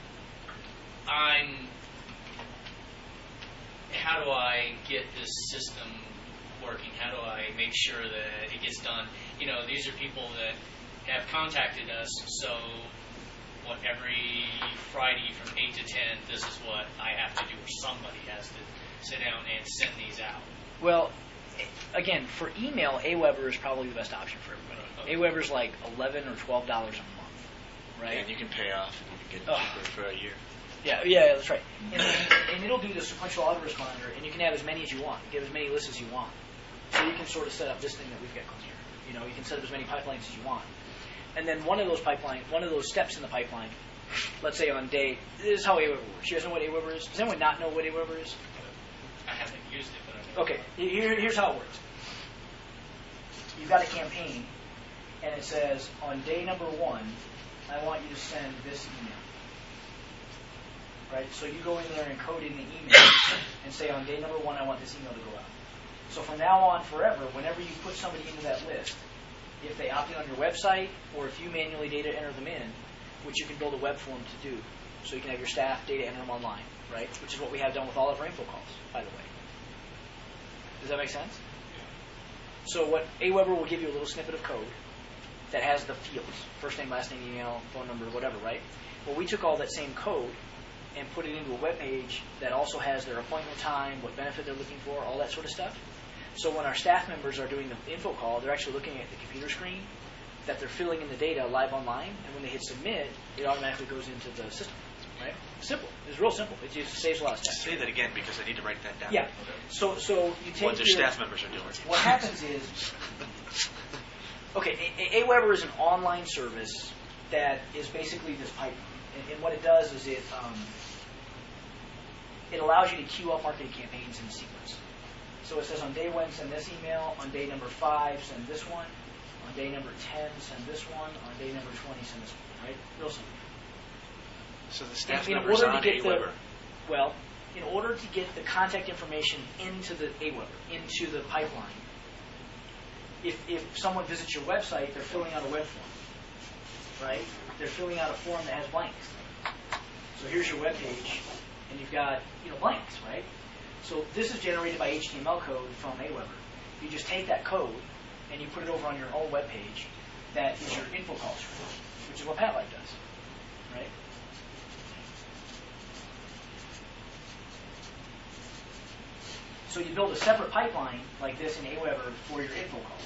How do I get this system working? How do I make sure that it gets done? These are people that have contacted us, so every Friday from 8 to 10, this is what I have to do, or somebody has to sit down and send these out. Well, again, for email, Aweber is probably the best option for everybody. Okay. Aweber's like $11 or $12 a month, right? And you can pay off and you can get it cheaper for a year. Yeah, that's right. And it'll do the sequential autoresponder, and you can have as many as you want. You can have as many lists as you want. So you can sort of set up this thing that we've got going here. You can set up as many pipelines as you want. And then one of those steps in the pipeline, let's say on day, this is how Aweber works. You guys know what Aweber is? Does anyone not know what Aweber is? I haven't used it, but I know. Okay, here's how it works. You've got a campaign, and it says, on day number 1, I want you to send this email. Right? So you go in there and code in the email and say, on day number 1, I want this email to go out. So from now on, forever, whenever you put somebody into that list, if they opt in on your website, or if you manually data enter them in, which you can build a web form to do, so you can have your staff data enter them online, right? Which is what we have done with all of our info calls, by the way. Does that make sense? So what Aweber will give you a little snippet of code that has the fields, first name, last name, email, phone number, whatever, right? Well, we took all that same code and put it into a web page that also has their appointment time, what benefit they're looking for, all that sort of stuff. So when our staff members are doing the info call, they're actually looking at the computer screen that they're filling in the data live online, and when they hit submit, it automatically goes into the system. Right? Simple. It's real simple. It just saves a lot of steps. Say that again because I need to write that down. Yeah. So you take what their staff members are doing. What happens is, okay, Aweber is an online service that is basically this pipeline, and what it does is it allows you to queue up marketing campaigns in sequence. So it says on day 1, send this email. On day number 5, send this one. On day number 10, send this one. On day number 20, send this one. Right? Real simple. So the staff members on Aweber. Well, in order to get the contact information into the Aweber, into the pipeline, if someone visits your website, they're filling out a web form, right? They're filling out a form that has blanks. So here's your web page, and you've got blanks, right? So this is generated by HTML code from Aweber. You just take that code and you put it over on your own web page. That is your info call screen, which is what PatLive does, right? So you build a separate pipeline like this in Aweber for your info calls.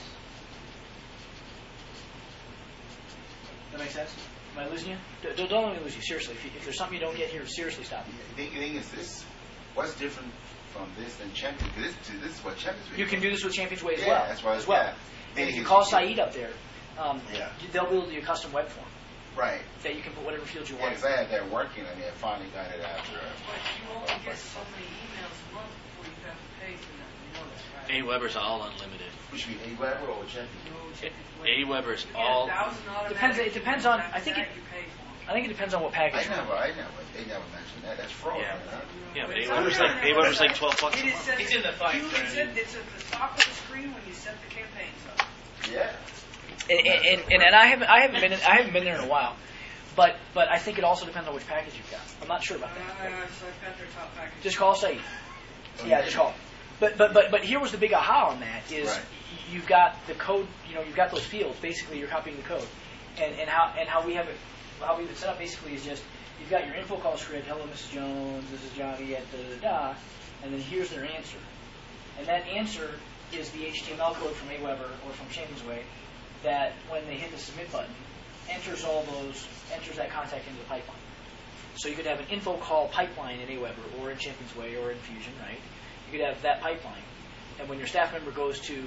That make sense? Am I losing you? Don't let me lose you. Seriously, if there's something you don't get here, seriously stop me. The thing is this: what's different from this than Champions? This is what Champions Way. You can do this with Champions Way as well. That's why as well. Yeah. And if you call Saeed up there, they'll build you a custom web form. Right. That you can put whatever field you want. Yeah, because I had that working. I mean, I finally got it after. But you only get so many emails a month before you have to pay for them. You know that, right? Aweber's all unlimited. Which mean Aweber or Champions? Aweber's all. It depends on. I think it depends on what package. They never mentioned that. That's fraud. Yeah, right? Yeah, but Aweber's like $12 a month. It's in the fight. It's at the top of the screen when you set the campaigns up. Yeah. And I haven't been there in a while, But I think it also depends on which package you've got. I'm not sure about that. So I've got their top package. Just call Saeed. Yeah, just call. But here was the big aha on that is you've got the code. You've got those fields. Basically, you're copying the code, and how we have it. How we've it set up basically is just you've got your info call script. Hello, Mrs. Jones. This is Johnny at da. And then here's their answer, and that answer is the HTML code from Aweber or from Champions Way that when they hit the submit button enters that contact into the pipeline. So you could have an info call pipeline in Aweber or in Champions Way or in Fusion, right? You could have that pipeline, and when your staff member goes to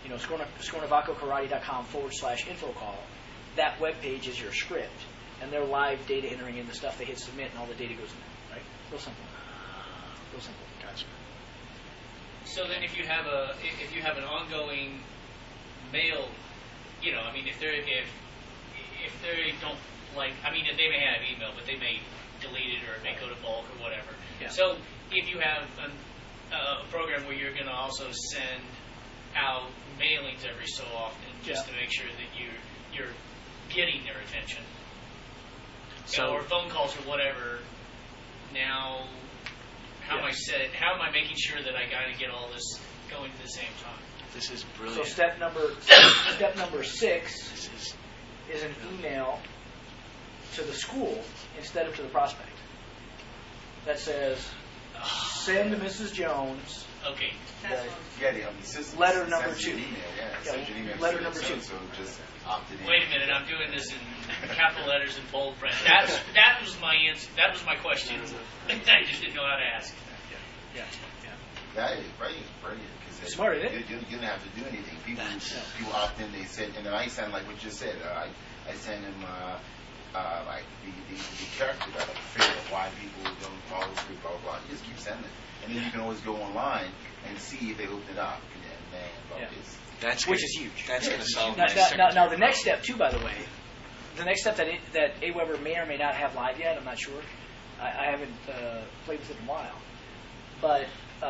skornavacokarate.com/info call, that web page is your script, and they're live data entering in the stuff. They hit submit, and all the data goes in there, right? Real simple. Real simple. Gotcha. So then, if you have an ongoing mail, if they don't like, they may have email, but they may delete it or it may go to bulk or whatever. Yeah. So if you have a program where you're going to also send out mailings every so often, just to make sure that you're getting their attention, or phone calls or whatever. Now, how am I making sure that I got to get all this going at the same time? This is brilliant. So step number 6 is an email to the school instead of to the prospect that says, send Mrs. Jones. Okay. The system letter number sends you 2. an email, sends you an email. Letter number 2. So just opt it in. Wait a minute, I'm doing this in capital letters and bold print. That was my answer. That was my question. I just didn't know how to ask. Yeah. That is brilliant. Because smart, isn't it? You didn't have to do anything. People opt in. They said, and then I send like what you said. I send them like the character that like figure out why people don't follow through, blah blah blah. You just keep sending it, and then you can always go online and see if they open it up. And then which is huge. That's going to solve now the next step too, by the way, the next step that Aweber may or may not have live yet. I'm not sure. I haven't played with it in a while, but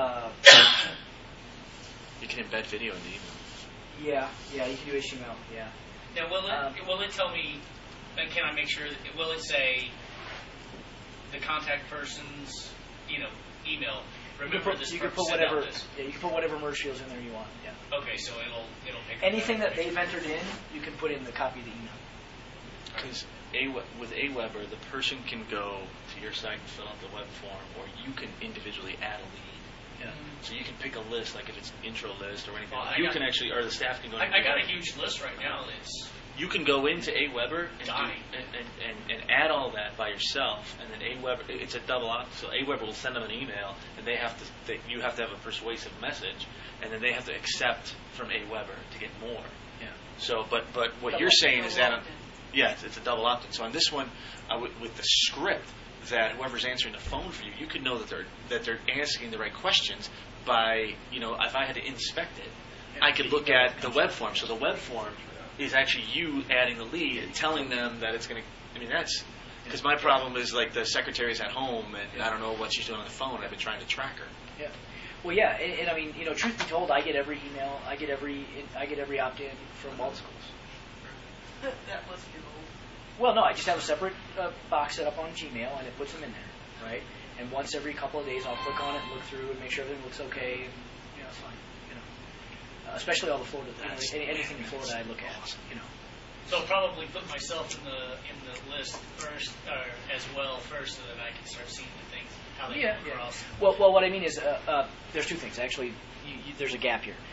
you can embed video in the email. Yeah, you can do HTML. Yeah. Now, will it tell me? Can I make sure that will it say the contact person's email? Remember this. You can put whatever. Yeah, you can put whatever merge fields in there you want. Yeah. Okay, so it'll pick anything that they've entered in. You can put in the copy of the email. Because with Aweber, the person can go to your site and fill out the web form, or you can individually add a lead. Yeah. So you can pick a list, like if it's an intro list or anything. Or the staff can go. I got a huge list right now. You can go into Aweber and add all that by yourself, and then Aweber, it's a double opt. So Aweber will send them an email, and you have to have a persuasive message, and then they have to accept from Aweber to get more. Yeah. So, but what you're saying is that it's a double opt-in. So on this one, with the script that whoever's answering the phone for you, you could know that they're asking the right questions by if I had to inspect it, I could look at the web form. So the web form is actually you adding the lead and telling them that it's going to. That's because my problem is like the secretary's at home and I don't know what she's doing on the phone. I've been trying to track her. Yeah. Well, yeah, and truth be told, I get every email, I get every opt-in from all the schools. That must be old. Well, no, I just have a separate box set up on Gmail, and it puts them in there, right? And once every couple of days, I'll click on it and look through and make sure everything looks okay. And, it's fine. Especially all the Florida, anything in Florida I look at. So I'll probably put myself in the list first, as well first, so that I can start seeing the things how they come across. Well, what I mean is, there's two things actually. There's a gap here.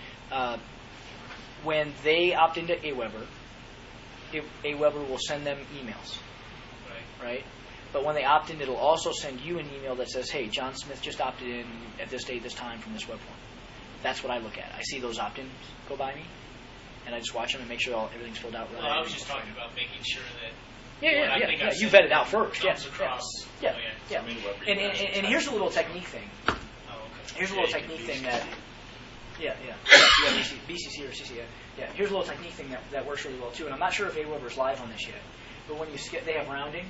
When they opt into Aweber, Aweber will send them emails, right? But when they opt in, it'll also send you an email that says, "Hey, John Smith just opted in at this date, this time from this web form." That's what I look at. I see those opt-ins go by me, and I just watch them and make sure everything's filled out right. Well, I was just talking about making sure that. Yeah. You vet it out first. Comes across. Yeah. And here's a little technique thing. Oh, okay. Here's a little technique thing that. Yeah. BCC or CCA. Yeah. Here's a little technique thing that works really well too. And I'm not sure if Aweber's live on this yet, but when they have rounding.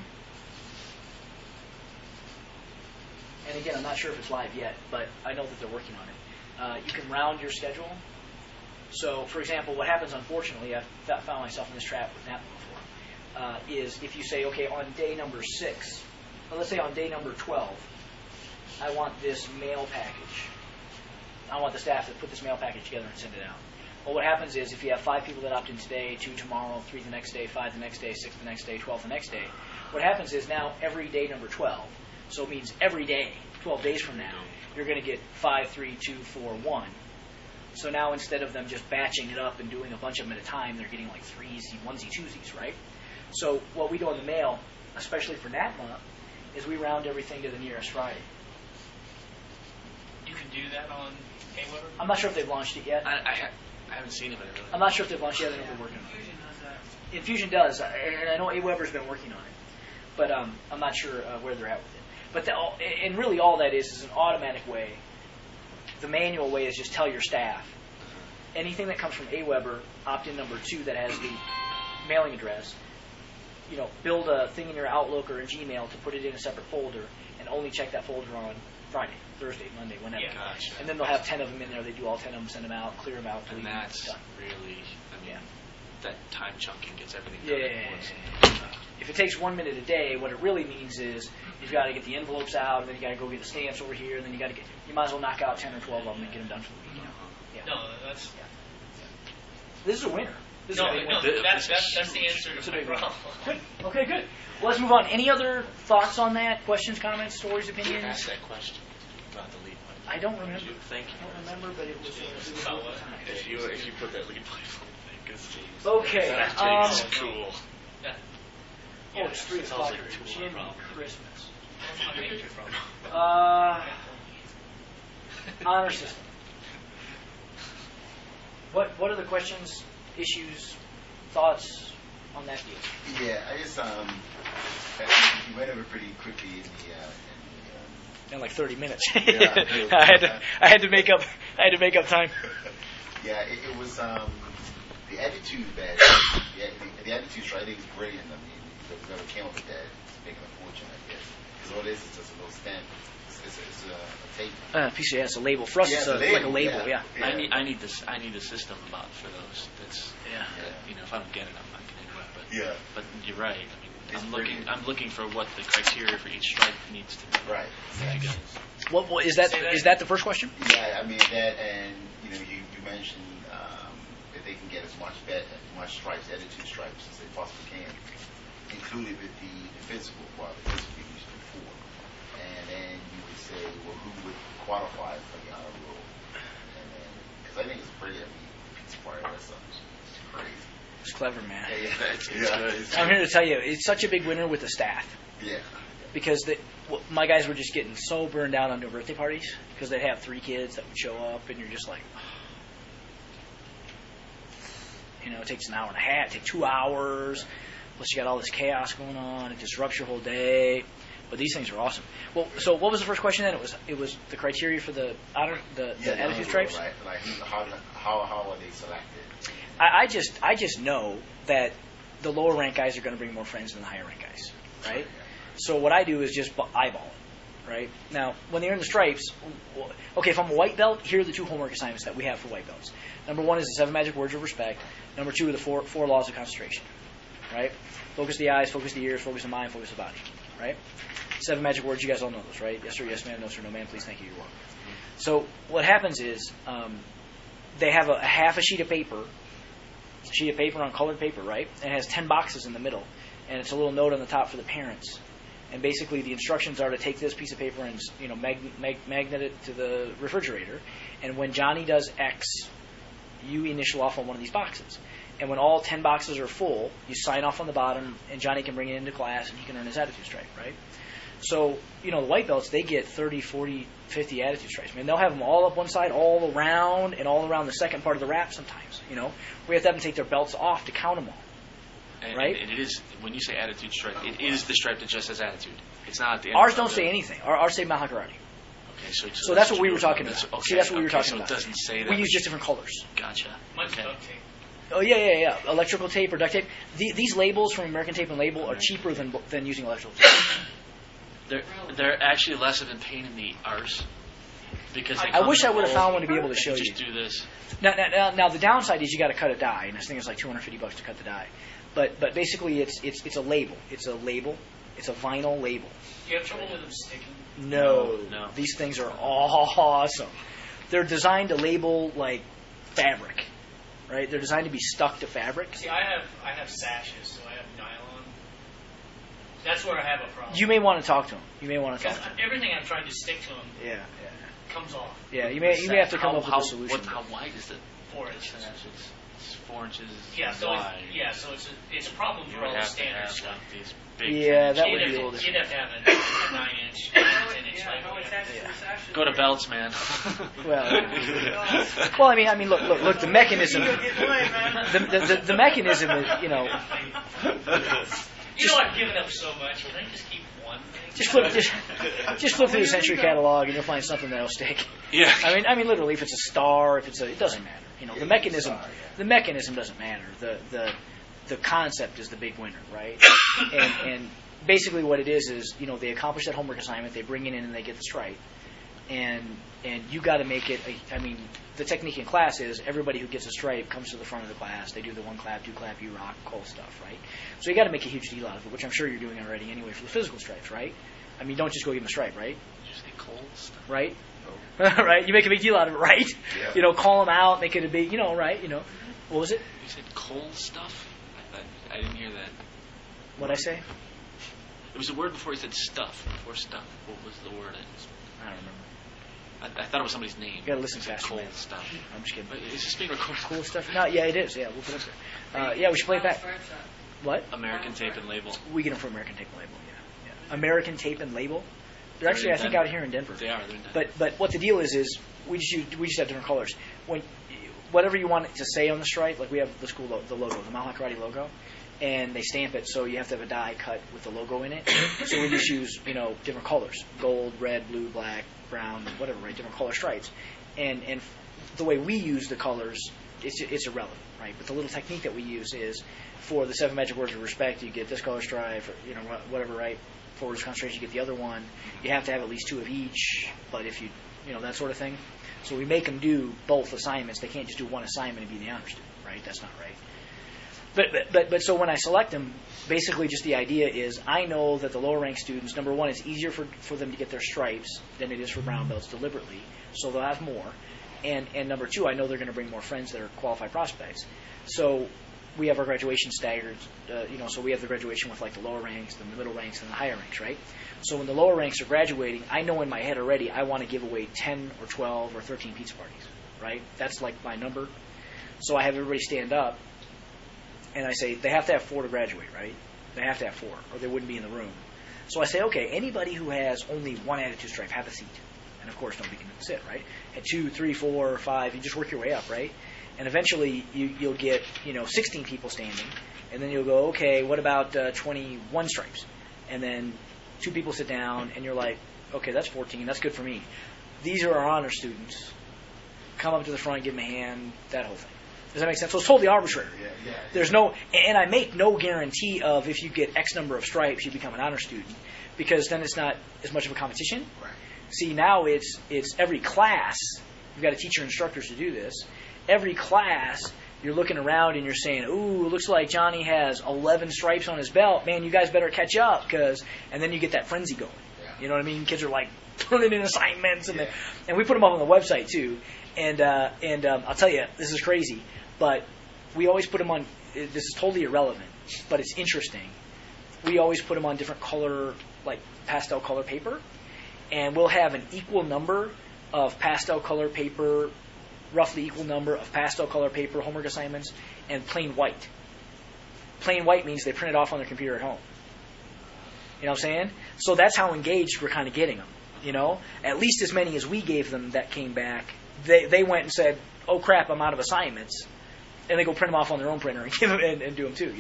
And again, I'm not sure if it's live yet, but I know that they're working on it. You can round your schedule. So, for example, what happens, unfortunately, I've found myself in this trap with NAPA before. is if you say, okay, on day number 6, or let's say on day number 12, I want this mail package. I want the staff to put this mail package together and send it out. Well, what happens is if you have 5 people that opt in today, 2 tomorrow, 3 the next day, 5 the next day, 6 the next day, 12 the next day, what happens is now every day number 12, so it means every day, 12 days from now, you're going to get 5, 3, 2, 4, 1. So now instead of them just batching it up and doing a bunch of them at a time, they're getting like 3s, onesie, twosies, right? So what we do on the mail, especially for NATMA, is we round everything to the nearest Friday. You can do that on Aweber? I'm not sure if they've launched it yet. I haven't seen it, but I'm not sure if they've launched it yet. I know they're working on it. Infusion does that. Infusion does, and I know Aweber's been working on it, but I'm not sure where they're at with it. But and really all that is an automatic way. The manual way is just tell your staff anything that comes from Aweber, opt-in number 2 that has the mailing address. Build a thing in your Outlook or in Gmail to put it in a separate folder, and only check that folder on Friday, Thursday, Monday, whenever. Yeah. Gotcha. And then they'll have 10 of them in there. They do all 10 of them, send them out, clear them out. And that's done. really, that time chunking gets everything Yeah. done at once. If it takes 1 minute a day, what it really means is you've got to get the envelopes out, and then you got to go get the stamps over here, and then you might as well knock out 10 or 12 of them and get them done for the week. No, that's... This is a winner. This is a big winner. That's the answer to my problem. Good. Okay, good. Well, let's move on. Any other thoughts on that? Questions, comments, stories, Who opinions? asked that question about the lead pipe? I don't remember. Thank you. I don't remember, but it was About what? If you put that lead pipe on the thing, because Okay. that's cool. Yeah. Oh, it's 3 o'clock. like a tool, Jimmy probably. Christmas. I'm making it from. Honor system. What are the questions, issues, thoughts on that deal? Yeah, I just you went over pretty quickly in In like 30 minutes. Yeah. I had to make up time. yeah, it was the attitude badge. The attitude strike, I think is brilliant. I mean, whoever came up with that is making a fortune, I guess. Because all this is just a little stamp. It's a tape. PCA, it's a label. For us, Yeah, it's it's a like a label, label, yeah. yeah. I need the system about for those. That's Yeah. if I don't get it, I'm not getting it. But Yeah. But you're right. I mean, It's I'm looking for what the criteria for each stripe needs to be. Right. You guys. What is that? Is that the first question? Yeah, I mean that, and you mentioned that they can get as much stripes, attitude stripes, as they possibly can, included with the physical part, the physical we used before. And then you would say, well, who would qualify for the honor roll? And then, because I think it's pretty, pizza party, that's something crazy. It's clever, man. Yeah. I'm here to tell you, it's such a big winner with the staff. Yeah. Because my guys were just getting so burned out on their birthday parties because they'd have 3 kids that would show up, and you're just like, it takes an hour and a half, it takes 2 hours, plus you got all this chaos going on, it disrupts your whole day. But these things are awesome. Well, so what was the first question then? It was the criteria for the honor, the attitude stripes. Right. Like how are they selected? I just know that the lower rank guys are going to bring more friends than the higher rank guys, right? So what I do is just eyeball it, right? Now, when they earn the stripes, okay, if I'm a white belt, here are the 2 homework assignments that we have for white belts. Number 1 is the 7 magic words of respect. Number 2 are the 4 laws of concentration, right? Focus the eyes, focus the ears, focus the mind, focus the body, right? 7 magic words, you guys all know those, right? Yes sir, yes ma'am, no sir, no ma'am, please, thank you, you're welcome. So what happens is they have a half a sheet of paper on colored paper, right? And it has 10 boxes in the middle. And it's a little note on the top for the parents. And basically the instructions are to take this piece of paper and magnet it to the refrigerator. And when Johnny does X, you initial off on one of these boxes. And when all 10 boxes are full, you sign off on the bottom, and Johnny can bring it into class, and he can earn his attitude stripe, right? So, the white belts, they get 30, 40, 50 attitude stripes. I mean, they'll have them all up one side, all around, and all around the second part of the wrap sometimes, We have to have them take their belts off to count them all. And, right? And it is, when you say attitude stripe, it is the stripe that just says attitude. It's not the end. Ours don't say anything. Ours say Mahakarate. Okay, so that's what we were talking about. Okay, See, that's what we were talking about. So it doesn't say that. We use just different colors. Gotcha. Mine's duct tape. Oh, yeah. Electrical tape or duct tape. These labels from American Tape and Label are cheaper than using electrical tape. They're actually less of a pain in the arse. Because I wish I would have found one to be able to show you. Just do this. Now, the downside is you got to cut a die, and this thing is like $250 to cut the die. But basically, it's a label. It's a label. It's a vinyl label. Do you have trouble with them sticking? No. No. These things are awesome. They're designed to label like fabric, right? They're designed to be stuck to fabric. See, I have sashes, so I have nylon. That's where I have a problem. You may want to talk to them. Because everything I'm trying to stick to them comes off. Yeah, you may have to come up with a solution. How wide is it? 4 inches. It's 4 inches so wide. It's a problem for all the standard stuff. Like these big that would You'd be a have little to different. have a 9-inch, 10-inch How attached to the sashes? Go to belts, man. Well, I mean, look. The mechanism. The mechanism is, I've given up so much. Can I just keep one thing? Just flip through the Century catalog and you'll find something that'll stick. Yeah. I mean, literally, if it's a star, it doesn't matter. The mechanism doesn't matter. The concept is the big winner, right? And basically, what it is they accomplish that homework assignment, they bring it in and they get the stripe, and you got to make it. The technique in class is everybody who gets a stripe comes to the front of the class. They do the 1 clap, 2 clap, you rock, cool stuff, right? So you got to make a huge deal out of it, which I'm sure you're doing already anyway for the physical stripes, right? I mean, don't just go give them a stripe, right? Did you say cold stuff? Right? No. Right? You make a big deal out of it, right? Yeah. Call them out, make it a big, right? What was it? You said cold stuff? I didn't hear that. What'd I say? It was a word before you said stuff. Before stuff. What was the word? I don't remember. I thought it was somebody's name. You gotta listen You said faster, cold man. stuff. I'm just kidding. But is this being recorded? Cool stuff? No, yeah, it is. Yeah, we'll put it there. Yeah, we should play it back. What? American Tape and Label. We get them from American Tape and Label, yeah. American Tape and Label. They're actually, I think, out here in Denver. They are. They're in Denver. But what the deal is we just have different colors. Whatever you want it to say on the stripe, like we have the school the logo, the Mile High Karate logo, and they stamp it, so you have to have a die cut with the logo in it. So we just use different colors: gold, red, blue, black, brown, whatever, right? Different color stripes. And the way we use the colors, it's irrelevant, right? But the little technique that we use is for the 7 magic words of respect, you get this color stripe, or, whatever, right? 4 words of concentration, you get the other one. You have to have at least 2 of each, but if you that sort of thing. So we make them do both assignments. They can't just do one assignment and be the honor student, right? That's not right. But so when I select them, basically just the idea is I know that the lower ranked students, number one, it's easier for them to get their stripes than it is for brown belts deliberately, so they'll have more. And number two, I know they're going to bring more friends that are qualified prospects. So we have our graduation staggered, so we have the graduation with like the lower ranks, the middle ranks, and the higher ranks, right? So when the lower ranks are graduating, I know in my head already I want to give away 10 or 12 or 13 pizza parties, right? That's like my number. So I have everybody stand up, and I say they have to have 4 to graduate, right? They have to have 4, or they wouldn't be in the room. So I say, okay, anybody who has only 1 attitude stripe, have a seat. And of course, nobody can sit, right? At 2, 3, 4, 5, you just work your way up, right? And eventually, you'll get 16 people standing, and then you'll go, okay, what about 21 stripes? And then 2 people sit down, and you're like, okay, that's 14, that's good for me. These are our honor students. Come up to the front, give them a hand, that whole thing. Does that make sense? So it's totally arbitrary. Yeah. There's no, and I make no guarantee of if you get X number of stripes, you become an honor student, because then it's not as much of a competition. Right. See, now it's every class. You've got to teach your instructors to do this. Every class, you're looking around and you're saying, ooh, looks like Johnny has 11 stripes on his belt. Man, you guys better catch up, and then you get that frenzy going. Yeah. You know what I mean? Kids are like turning in assignments, and we put them up on the website too. And I'll tell you, this is crazy, but we always put them on. This is totally irrelevant, but it's interesting. We always put them on different color, like pastel color paper, and we'll have an equal number of pastel color paper, roughly equal number of pastel color paper homework assignments, and plain white. Plain white means they print it off on their computer at home. You know what I'm saying? So that's how engaged we're kind of getting them. At least as many as we gave them that came back. They went and said, "Oh crap, I'm out of assignments," and they go print them off on their own printer and give them and do them too.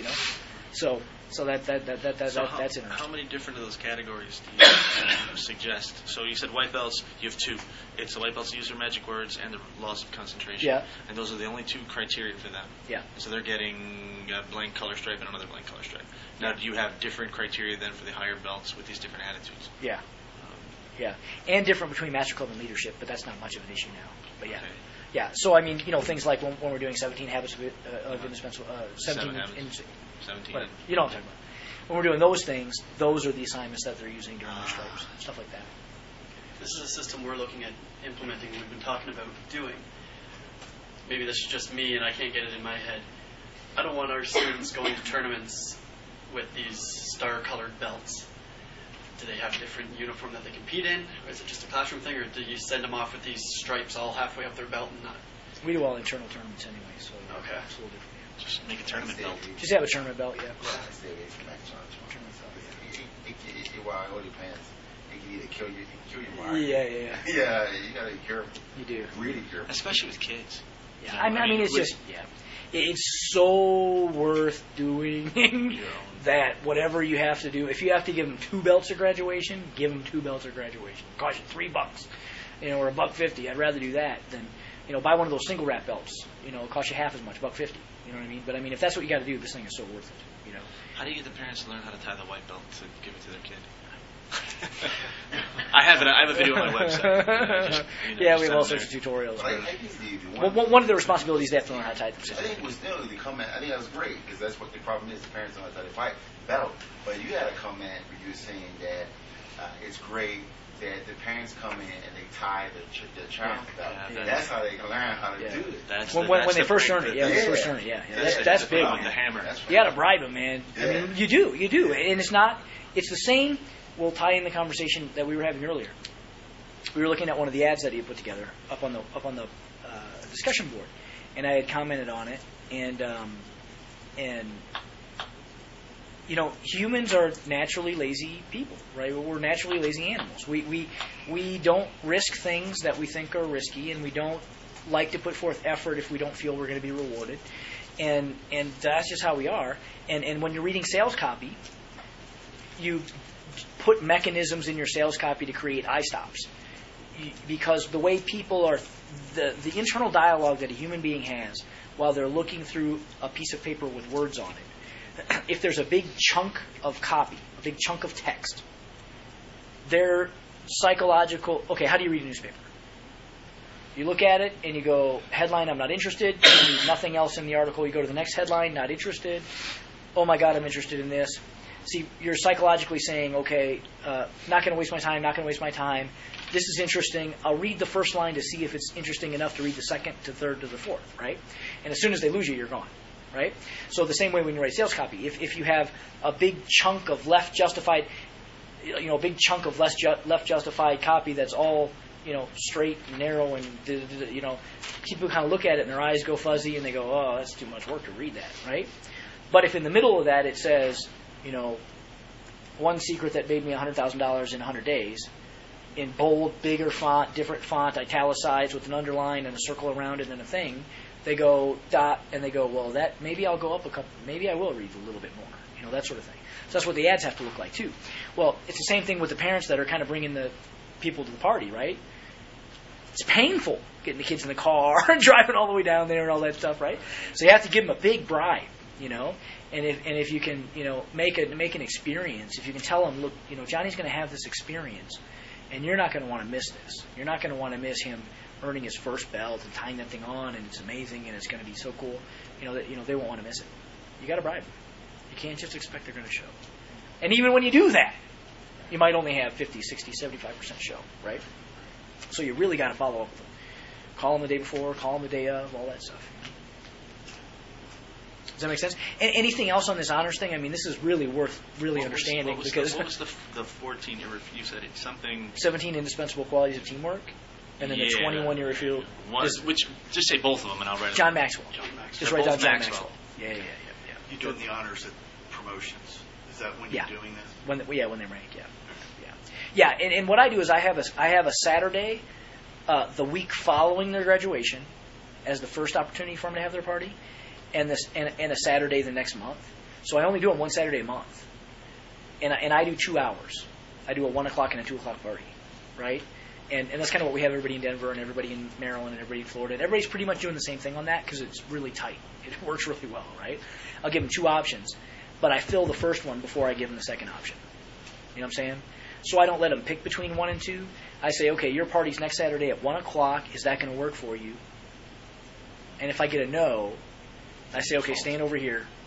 So that's interesting. How many different of those categories do you suggest? So you said white belts, you have 2. It's the white belts use their magic words and the laws of concentration. Yeah. And those are the only 2 criteria for them. Yeah. So they're getting a blank color stripe and another blank color stripe. Now, do you have different criteria then for the higher belts with these different attitudes? Yeah. Yeah. And different between Master Club and leadership, but that's not much of an issue now. But yeah. Okay. Yeah. So I mean, things like when we're doing 17 habits of indispensable, 7 habits. 17. Whatever. You know what I'm talking about. When we're doing those things, those are the assignments that they're using during their stripes, stuff like that. This is a system we're looking at implementing. We've been talking about doing. Maybe this is just me and I can't get it in my head. I don't want our students going to tournaments with these star-colored belts. Do they have a different uniform that they compete in? Or is it just a classroom thing? Or do you send them off with these stripes all halfway up their belt and not? We do all internal tournaments anyway, so Okay. it's a little different. Just make a tournament belt. Just have a tournament belt, yeah. Stay away from that charge. Well, it all depends. It can either kill your mind. Yeah. Yeah, you gotta be careful. You do. Really careful. Especially with kids. Yeah. I mean, it's just, it's so worth doing that whatever you have to do, if you have to give them 2 belts at graduation, give them 2 belts at graduation. It costs you $3, or $1.50. I'd rather do that than, buy one of those single wrap belts. It costs you half as much, $1.50. You know what I mean? But I mean, if that's what you got to do, this thing is so worth it. How do you get the parents to learn how to tie the white belt to give it to their kid? I have a video on my website. We have all sorts of tutorials. But I think one of the responsibilities they have to learn how to tie it themselves. I think it was still the comment. I think that was great because that's what the problem is. The parents don't know how to fight belt. But you had a comment where you were saying that it's great that the parents come in and they tie the child belt. That's how they can learn how to do it. When they first learn it, that's big. The hammer. You got to bribe them, man. Yeah. I mean, you do, and it's the same. We'll tie in the conversation that we were having earlier. We were looking at one of the ads that he had put together up on the discussion board, and I had commented on it, and humans are naturally lazy people, right? We're naturally lazy animals. We don't risk things that we think are risky, and we don't like to put forth effort if we don't feel we're going to be rewarded, and that's just how we are. And when you're reading sales copy, you put mechanisms in your sales copy to create eye stops, because the way people are, the internal dialogue that a human being has while they're looking through a piece of paper with words on it, if there's a big chunk of copy, a big chunk of text, their psychological, how do you read a newspaper? You look at it and you go, headline, I'm not interested. You read nothing else in the article. You go to the next headline, not interested. Oh my God, I'm interested in this. See, you're psychologically saying, not going to waste my time. This is interesting. I'll read the first line to see if it's interesting enough to read the second to third to the fourth, right? And as soon as they lose you, you're gone, right? So the same way when you write sales copy, if you have a big chunk of left justified copy that's all, straight, and narrow, and, people kind of look at it and their eyes go fuzzy and they go, oh, that's too much work to read that, right? But if in the middle of that it says, one secret that made me $100,000 in 100 days, in bold, bigger font, different font, italicized with an underline and a circle around it and a thing, they go dot, and they go, well, that maybe I'll go up maybe I will read a little bit more, that sort of thing. So that's what the ads have to look like too. Well, it's the same thing with the parents that are kind of bringing the people to the party, right? It's painful getting the kids in the car and driving all the way down there and all that stuff, right? So you have to give them a big bribe, And if you can, make an experience, if you can tell them, look, Johnny's going to have this experience, and you're not going to want to miss this. You're not going to want to miss him earning his first belt and tying that thing on, and it's amazing, and it's going to be so cool. They won't want to miss it. You got to bribe them. You can't just expect they're going to show. And even when you do that, you might only have 50, 60, 75% show, right? So you really got to follow up with them. Call them the day before, call them the day of, all that stuff. Does that make sense? And anything else on this honors thing? I mean, this is really worth understanding. What was the 14 you said it's something? 17 indispensable qualities of teamwork, and then the 21 you review. Which just say both of them, and I'll write John Maxwell. Just write down John Maxwell. Yeah. You doing the honors at promotions? Is that when you're doing this? When they rank, yeah. And what I do is I have a Saturday, the week following their graduation, as the first opportunity for them to have their party. And a Saturday the next month. So I only do them one Saturday a month. And I do 2 hours. I do a 1 o'clock and a 2 o'clock party, right? And that's kind of what we have everybody in Denver and everybody in Maryland and everybody in Florida. And everybody's pretty much doing the same thing on that because it's really tight. It works really well, right? I'll give them 2 options, but I fill the first one before I give them the second option. You know what I'm saying? So I don't let them pick between 1 and 2. I say, okay, your party's next Saturday at 1 o'clock. Is that going to work for you? And if I get a no, I say, okay, stand over here.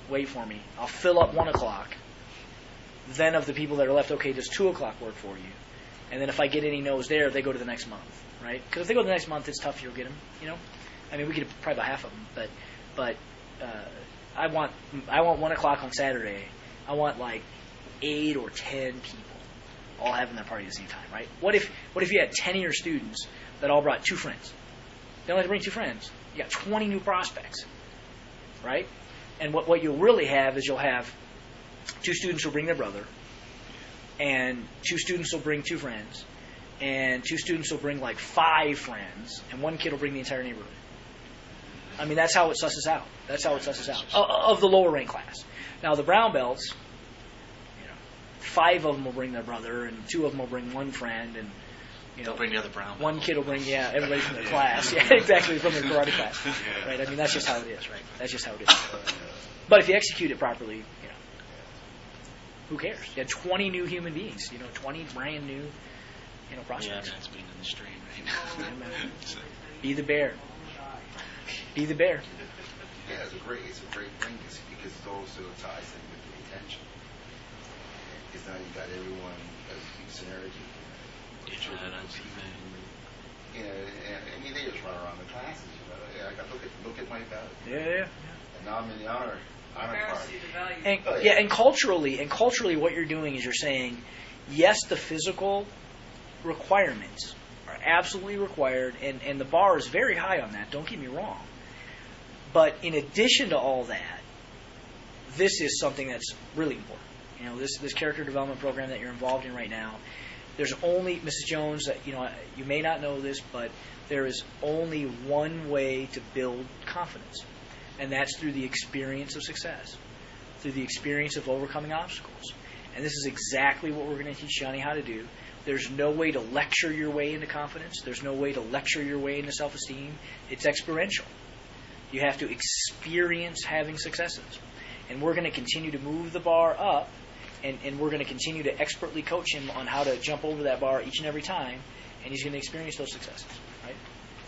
wait for me. I'll fill up 1 o'clock. Then of the people that are left, okay, does 2 o'clock work for you? And then if I get any no's there, they go to the next month, right? Because if they go to the next month, it's tough. You'll get them, you know. I mean, we could probably about half of them, but I want 1 o'clock on Saturday. I want like 8 or 10 people all having their party at the same time, right? What if you had 10 of your students that all brought 2 friends? They only have to bring 2 friends. You got 20 new prospects, right? And what you'll really have is you'll have 2 students will bring their brother, and 2 students will bring 2 friends, and 2 students will bring like 5 friends, and 1 kid will bring the entire neighborhood. I mean, that's how it susses out. That's how it susses out of the lower rank class. Now the brown belts, 5 of them will bring their brother, and 2 of them will bring 1 friend, and they'll bring the other brown. 1 kid will bring everybody from their class. Yeah, exactly, from their karate class. Right? I mean, that's just how it is, right? That's just how it is. But if you execute it properly, who cares? You had 20 new human beings. 20 brand new, prospects. Yeah, that's being in the stream right now. Be the bear. Be the bear. Yeah, it's a great thing because it also ties in with the retention. Because now you got everyone as a synergy. I mean, they just run around the classes. I got look at my value. Yeah. And now I'm in the honor part. And culturally, what you're doing is you're saying, yes, the physical requirements are absolutely required, and the bar is very high on that. Don't get me wrong. But in addition to all that, this is something that's really important. This character development program that you're involved in right now. There's only, Mrs. Jones, you may not know this, but there is only one way to build confidence, and that's through the experience of success, through the experience of overcoming obstacles. And this is exactly what we're going to teach Johnny how to do. There's no way to lecture your way into confidence. There's no way to lecture your way into self-esteem. It's experiential. You have to experience having successes. And we're going to continue to move the bar up, and we're going to continue to expertly coach him on how to jump over that bar each and every time, and he's going to experience those successes, right?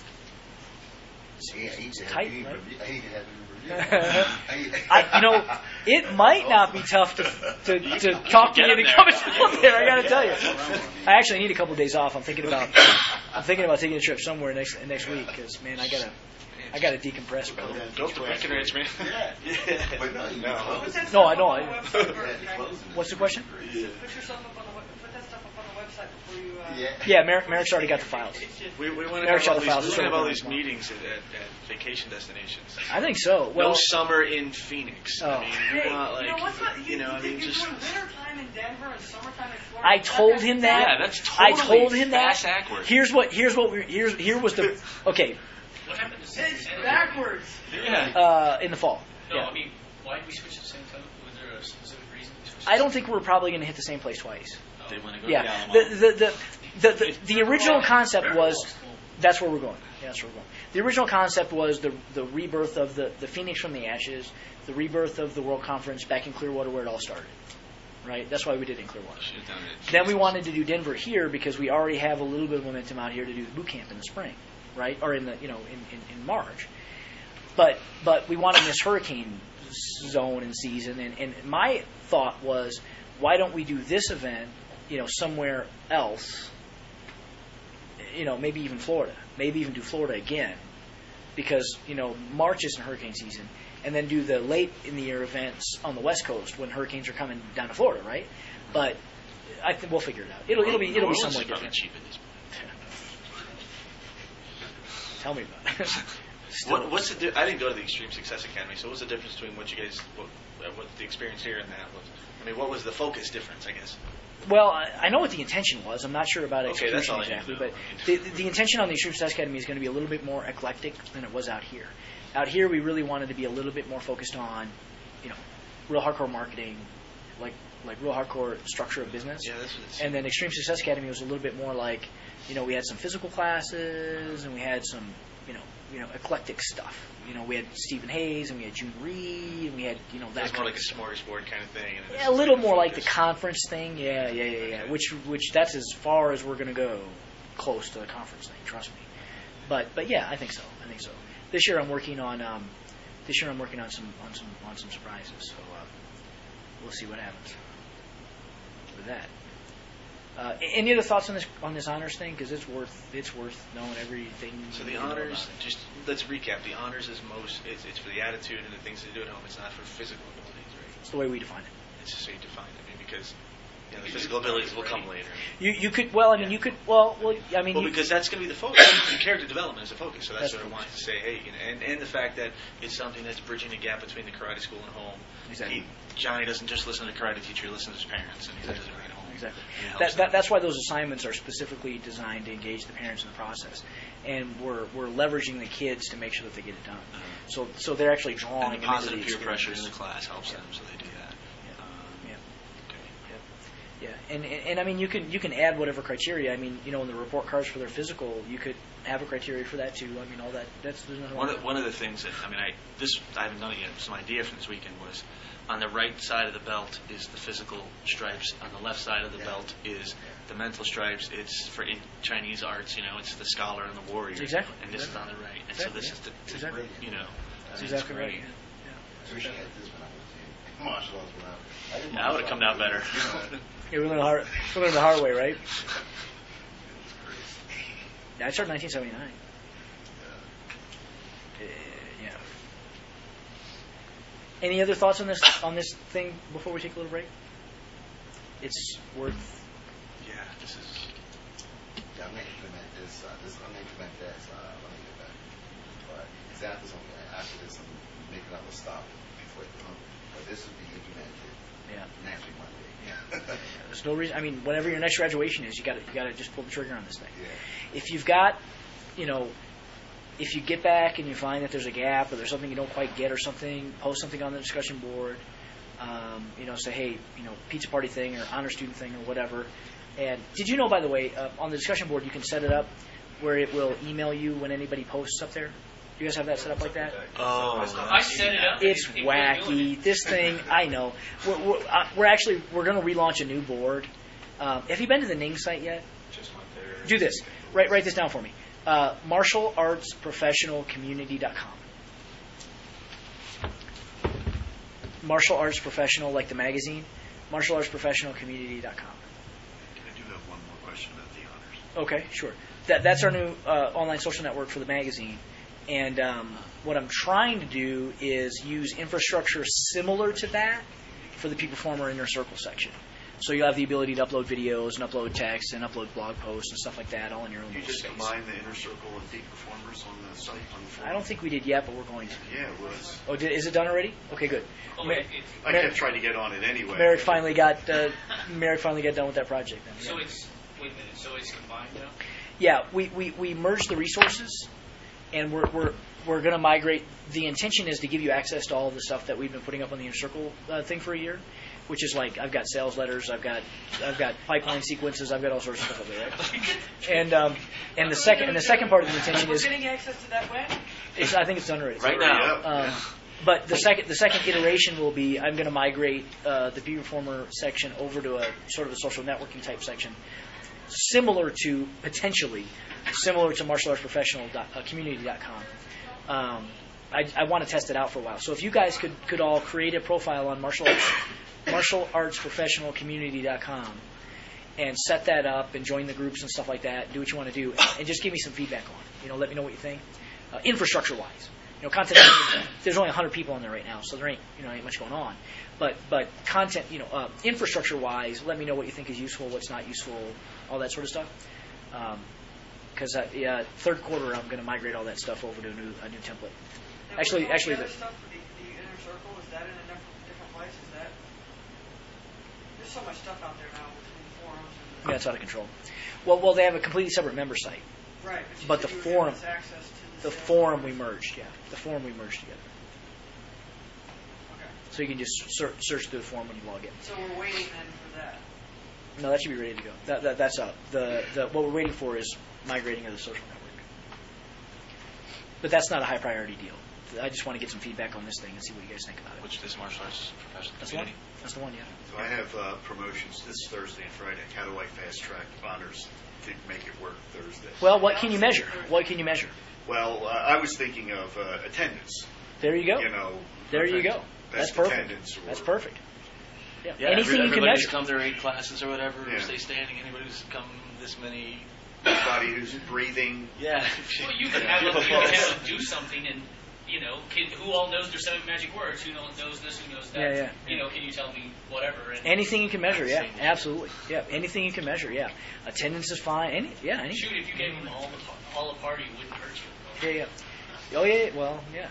It's tight, right? It might not be tough to talk to you into coming out there. I got to tell you, I actually need a couple of days off. I'm thinking about taking a trip somewhere next week because man, I gotta decompress, bro. Go for Breckenridge, man. Yeah. But no, I know. What's the question? Put yourself up put that stuff up on the website before you. Yeah, Merrick's already got the files. We want to have all these meetings at vacation destinations. I think so. Well, no summer in Phoenix. Oh. I mean, we want just wintertime in Denver and summertime in Florida. I told him that. Yeah, that's totally backwards. Here was the okay. What happened to it's backwards. Yeah. In the fall. No, yeah. I mean, why did we switch at the same time? Was there a specific reason we switched? I don't think we're probably going to hit the same place twice. They want to go to the original concept was that's where we're going. Yeah, that's where we're going. The original concept was the rebirth of the Phoenix from the ashes, the rebirth of the World Conference back in Clearwater where it all started. Right? That's why we did it in Clearwater. Then we wanted to do Denver here because we already have a little bit of momentum out here to do the boot camp in the spring, right? Or in the in March. But we wanted this hurricane zone and season, and my thought was, why don't we do this event, somewhere else? Maybe even Florida. Maybe even do Florida again, because March isn't hurricane season, and then do the late in the year events on the West Coast when hurricanes are coming down to Florida, right? But I think we'll figure it out. It'll be somewhat different. Cheap at this point. Tell me about it. What's the? I didn't go to the Extreme Success Academy, so what's the difference between what you guys, what the experience here and that was? I mean, what was the focus difference? I guess. Well, I know what the intention was. I'm not sure about execution that's exactly, but the intention on the Extreme Success Academy is going to be a little bit more eclectic than it was out here. Out here, we really wanted to be a little bit more focused on, real hardcore marketing, like real hardcore structure of business. Yeah, that's what it's. And then Extreme Success Academy was a little bit more like, we had some physical classes and we had some, eclectic stuff. We had Stephen Hayes and we had June Reed and we had, that. It's more like a smorgasbord kind of thing. Yeah, a little more like the conference thing. Yeah. Which that's as far as we're going to go, close to the conference thing. Trust me. But yeah, I think so. This year I'm working on This year I'm working on some surprises, so we'll see what happens with that. Any other thoughts on this honors thing? Because it's worth knowing everything. So the honors, just let's recap. The honors is it's for the attitude and the things they do at home. It's not for physical abilities, right? It's the way we define it. It's just so you define it. I mean, because the physical abilities will come later. You could because that's going to be the focus. The character development is the focus. So that's what I wanted to say. Hey, and the fact that it's something that's bridging the gap between the karate school and home. Exactly. Johnny doesn't just listen to the karate teacher; he listens to his parents, and he does it right at home. Exactly. That's why those assignments are specifically designed to engage the parents in the process, and we're leveraging the kids to make sure that they get it done. So they're actually drawing. And the positive peer pressure in the class helps them, so they do that. Yeah, and I mean you can add whatever criteria. I mean, in the report cards for their physical, you could have a criteria for that too. I mean, all that. There's nothing wrong. One of the things that I haven't done it yet. Some idea from this weekend was on the right side of the belt is the physical stripes. On the left side of the belt is the mental stripes. It's for in Chinese arts. It's the scholar and the warrior. Exactly. And this is on the right. And exactly. so this is the exactly. That's exactly great. Right. I wish I had this when I was in martial arts. I would have come down better. Yeah, we learned the hard way, right? Yeah, I started in 1979. Yeah. Any other thoughts on this thing before we take a little break? It's worth. Yeah, this is. Yeah, I'm gonna implement this. I'm gonna implement this. Let me get back. But examples after this, I'm making up a stop before it comes. But this will be implemented. Next week Monday. There's no reason. I mean, whenever your next graduation is, you got to just pull the trigger on this thing. Yeah. If you've got, if you get back and you find that there's a gap or there's something you don't quite get or something, post something on the discussion board. Say, hey, pizza party thing or honor student thing or whatever. And did you know, by the way, on the discussion board you can set it up where it will email you when anybody posts up there. You guys have that set up like that? Oh, I set it up. It's wacky. This thing, I know. We're going to relaunch a new board. Have you been to the Ning site yet? Just went there. Do this. Write this down for me. MartialArtsProfessionalCommunity.com. Martial Arts Professional, like the magazine. MartialArtsProfessionalCommunity.com. I do have one more question about the honors. Okay, sure. That's our new online social network for the magazine. And what I'm trying to do is use infrastructure similar to that for the Peak Performer Inner Circle section. So you'll have the ability to upload videos and upload text and upload blog posts and stuff like that all in your own You little just space. combine the Inner Circle and Peak Performers on the site, on the forum? I don't think we did yet, but we're going to. Yeah, it was. Oh, is it done already? Okay, good. I kept trying to get on it anyway. Merrick finally got done with that project. Then. So Yeah. wait a minute. So it's combined now? Yeah, we merged the resources, and we're going to migrate. The intention is to give you access to all of the stuff that we've been putting up on the Inner Circle thing for a year, which is like I've got sales letters, I've got pipeline sequences, I've got all sorts of stuff up there, right? And the second part of the intention is we're getting access to that when? I think it's done already. Right now. But the second iteration will be I'm going to migrate the Peak Performer section over to a sort of a social networking type section, potentially similar to martialartsprofessionalcommunity.com. I want to test it out for a while. So if you guys could all create a profile on martialartsprofessionalcommunity.com and set that up and join the groups and stuff like that, and do what you want to do, and just give me some feedback on it. Let me know what you think. Infrastructure-wise, content. There's only 100 people on there right now, so there ain't much going on. But content, infrastructure-wise, let me know what you think is useful, what's not useful, all that sort of stuff. Because third quarter, I'm going to migrate all that stuff over to a new template. Now, Actually, the other stuff for the Inner Circle, is that in a different place? There's so much stuff out there now between the forums and that's out of control. Well, they have a completely separate member site. Right, but the forum, access to the forum we merged. Yeah, the forum we merged together. Okay. So you can just search through the forum when you log in. So we're waiting then for that. No, that should be ready to go. That's up. What we're waiting for is migrating of the social network. But that's not a high priority deal. I just want to get some feedback on this thing and see what you guys think about it. Which is martial arts professional That's the one. community. That's the one. Yeah. So I have promotions this Thursday and Friday. How do I fast track honors to make it work Thursday? Well, what can you measure? What can you measure? Well, I was thinking of attendance. There you go. You know. There you go. That's perfect. attendance or- That's perfect. Yeah. Yeah, Anything you can everybody who's measure. come their 8 classes or whatever, Yeah. stay standing. Anybody who's come this many. Anybody who's breathing. Yeah. Well, you can have them, do something, and who all knows their 7 magic words? Who knows this? Who knows that? Yeah. Can you tell me whatever? And Anything you can measure, yeah, absolutely, yeah. Anything you can measure, yeah. Attendance is fine. Anything. shoot, if you gave them all a party, it wouldn't hurt you. Yeah. Oh yeah. Well, yeah.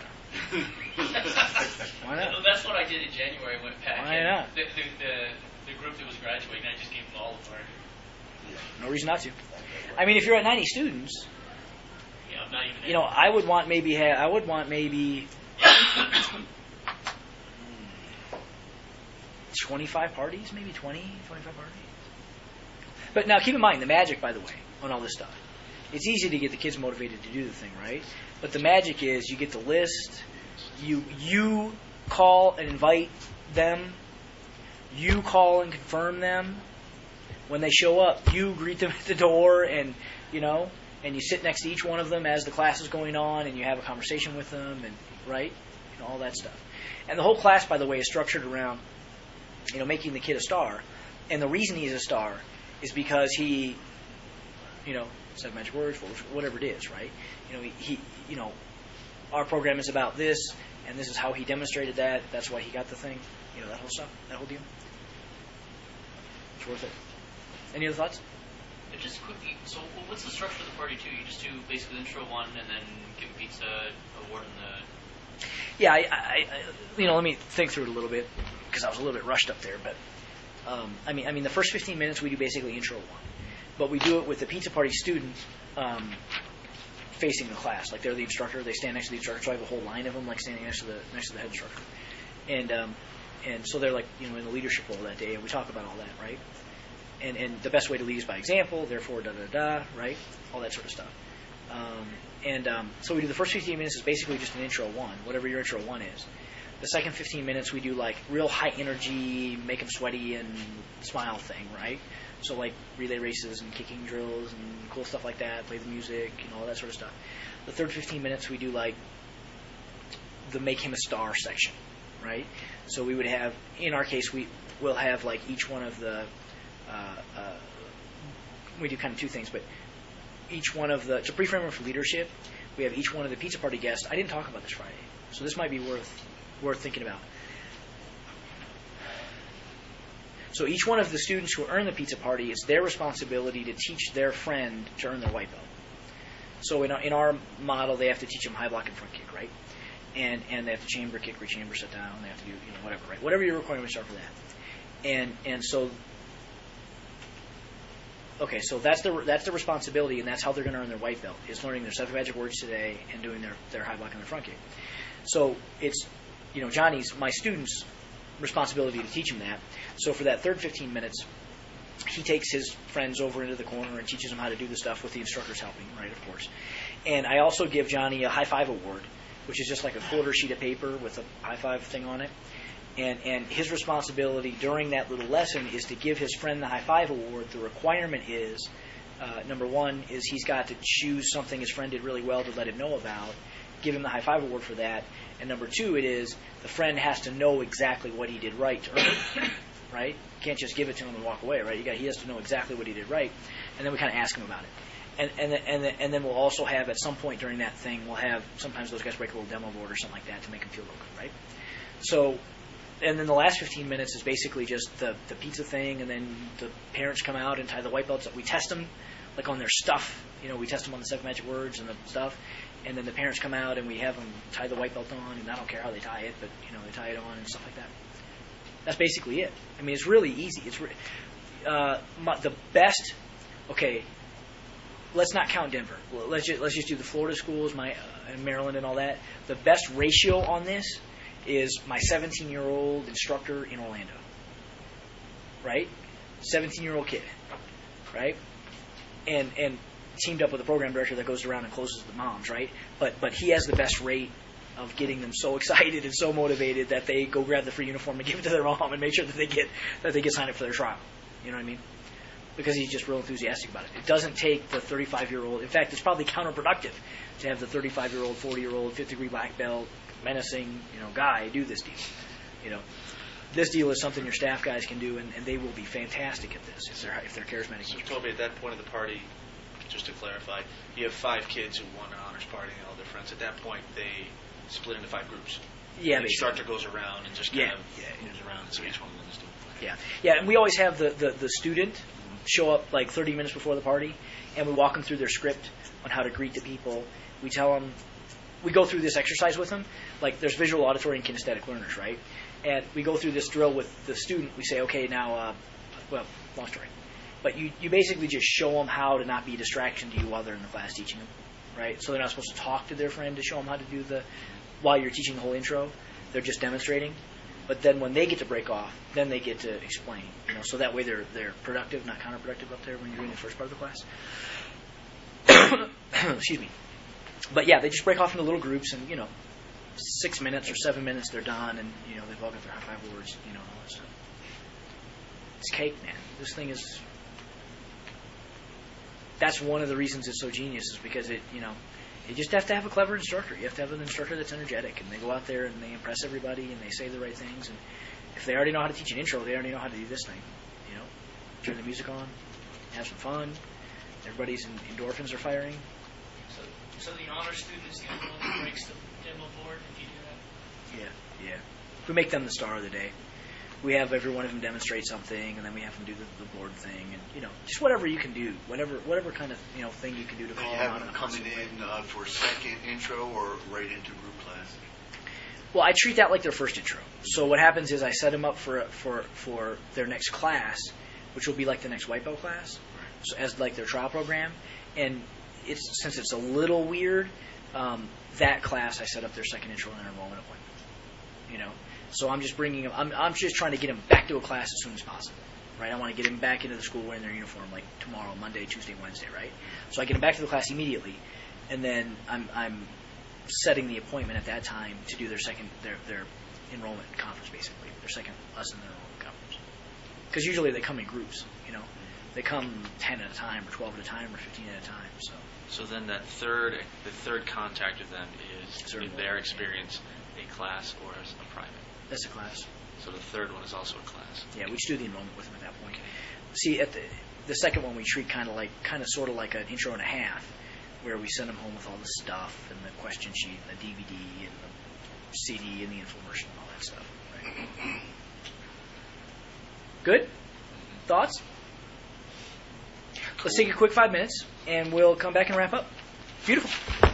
Why not? That's what I did in January. I went back. Why and not? The group that was graduating, I just gave them all a party. No reason not to. I mean, if you're at 90 students, Yeah, I'm not even. I would want maybe 25 parties, maybe 20, 25 parties. But now keep in mind the magic, by the way, on all this stuff. It's easy to get the kids motivated to do the thing, right? But the magic is you get the list, you call and invite them, you call and confirm them. When they show up, you greet them at the door, and and you sit next to each one of them as the class is going on, and you have a conversation with them, and right, all that stuff. And the whole class, by the way, is structured around making the kid a star. And the reason he's a star is because he, 7 magic words, whatever it is, right? He our program is about this, and this is how he demonstrated that. That's why he got the thing. That whole stuff, that whole deal. It's worth it. Any other thoughts? Just quickly, so what's the structure of the party too? You just do basically intro one and then give pizza, award in the... Yeah, I let me think through it a little bit because I was a little bit rushed up there. But I mean, the first 15 minutes we do basically intro one, but we do it with the pizza party student facing the class, like they're the instructor. They stand next to the instructor. So I have a whole line of them, like standing next to the head instructor, and so they're like in the leadership role that day, and we talk about all that, right? And the best way to lead is by example. Therefore, right? All that sort of stuff. So we do the first 15 minutes is basically just an intro one, whatever your intro one is. The second 15 minutes we do like real high energy, make them sweaty and smile thing, right? So like relay races and kicking drills and cool stuff like that, play the music and all that sort of stuff. The third 15 minutes we do like the make him a star section, right? So we would have, in our case, we'll have like each one of the we do kind of two things, but each one of it's a pre-framework for leadership. We have each one of the pizza party guests. I didn't talk about this Friday, so this might be worth thinking about. So each one of the students who earn the pizza party, it's their responsibility to teach their friend to earn their white belt. So in our model, they have to teach them high block and front kick, right? And they have to chamber kick, rechamber, sit down. They have to do whatever, right? Whatever your requirements are for that. And so. Okay, so that's the responsibility, and that's how they're going to earn their white belt, is learning their 7 magic words today and doing their high block and their front kick. So it's, Johnny's, my student's responsibility to teach him that. So for that third 15 minutes, he takes his friends over into the corner and teaches them how to do the stuff with the instructors helping, right, of course. And I also give Johnny a high five award, which is just like a quarter sheet of paper with a high five thing on it. And his responsibility during that little lesson is to give his friend the high five award. The requirement is, number one, is he's got to choose something his friend did really well to let him know about, give him the high five award for that. And number two, it is the friend has to know exactly what he did right to earn it, right? You can't just give it to him and walk away, right? He has to know exactly what he did right, and then we kind of ask him about it. And then we'll also have, at some point during that thing, we'll have, sometimes those guys break a little demo board or something like that to make them feel real good, right? So, and then the last 15 minutes is basically just the pizza thing, and then the parents come out and tie the white belts up. We test them, like on their stuff. We test them on the 7 magic words and the stuff. And then the parents come out and we have them tie the white belt on, and I don't care how they tie it, but, they tie it on and stuff like that. That's basically it. I mean, it's really easy. It's the best, okay, let's not count Denver. Let's just do the Florida schools, and Maryland and all that. The best ratio on this is my 17-year-old instructor in Orlando, right? 17-year-old kid, right? And teamed up with a program director that goes around and closes the moms, right? But he has the best rate of getting them so excited and so motivated that they go grab the free uniform and give it to their mom and make sure that they get signed up for their trial. You know what I mean? Because he's just real enthusiastic about it. It doesn't take the 35-year-old. In fact, it's probably counterproductive to have the 35-year-old, 40-year-old, 5th-degree black belt, menacing, guy do this deal. This deal is something your staff guys can do, and they will be fantastic at this if they're charismatic. So Toby, at that point of the party, just to clarify, you have 5 kids who won an honors party and all their friends. At that point, they split into 5 groups. Yeah, the instructor goes around and just kind of moves around, so each one of them is doing. Yeah, and we always have the student show up like 30 minutes before the party, and we walk them through their script on how to greet the people. We tell them, we go through this exercise with them. Like there's visual, auditory, and kinesthetic learners, right? And we go through this drill with the student. We say, okay, now, long story. But you basically just show them how to not be a distraction to you while they're in the class teaching them, right? So they're not supposed to talk to their friend to show them how to do while you're teaching the whole intro. They're just demonstrating. But then when they get to break off, then they get to explain. So that way they're productive, not counterproductive up there when you're doing the first part of the class. Excuse me. But yeah, they just break off into little groups, and 6 minutes or 7 minutes they're done, and they've all got their high 5 words, all that stuff. It's cake, man. This thing is. That's one of the reasons it's so genius, is because you just have to have a clever instructor. You have to have an instructor that's energetic, and they go out there and they impress everybody, and they say the right things. And if they already know how to teach an intro, they already know how to do this thing. Turn the music on, have some fun. Everybody's endorphins are firing. So the honor student is the only one that breaks the demo board if you do that? Yeah. We make them the star of the day. We have every one of them demonstrate something, and then we have them do the board thing, and just whatever you can do, whatever kind of thing you can do to call them out. You have them coming in for second intro or right into group class? Well, I treat that like their first intro. So what happens is I set them up for their next class, which will be like the next Whitebelt class, so as like their trial program, and since it's a little weird, that class I set up their second intro and enrollment appointment. So I'm just bringing them. I'm just trying to get them back to a class as soon as possible, right? I want to get them back into the school wearing their uniform like tomorrow, Monday, Tuesday, Wednesday, right? So I get them back to the class immediately, and then I'm setting the appointment at that time to do their enrollment conference, basically their second lesson in their enrollment conference. Because usually they come in groups, they come 10 at a time, or 12 at a time, or 15 at a time. So then the third contact with them is, in their experience, a class or a private. That's a class. So the third one is also a class. Yeah, we just do the enrollment with them at that point. See, at the second one we treat kind of sort of like an intro and a half, where we send them home with all the stuff and the question sheet and the DVD and the CD and the infomercial and all that stuff. Right? Good? Thoughts? Cool. Let's take a quick 5 minutes, and we'll come back and wrap up. Beautiful.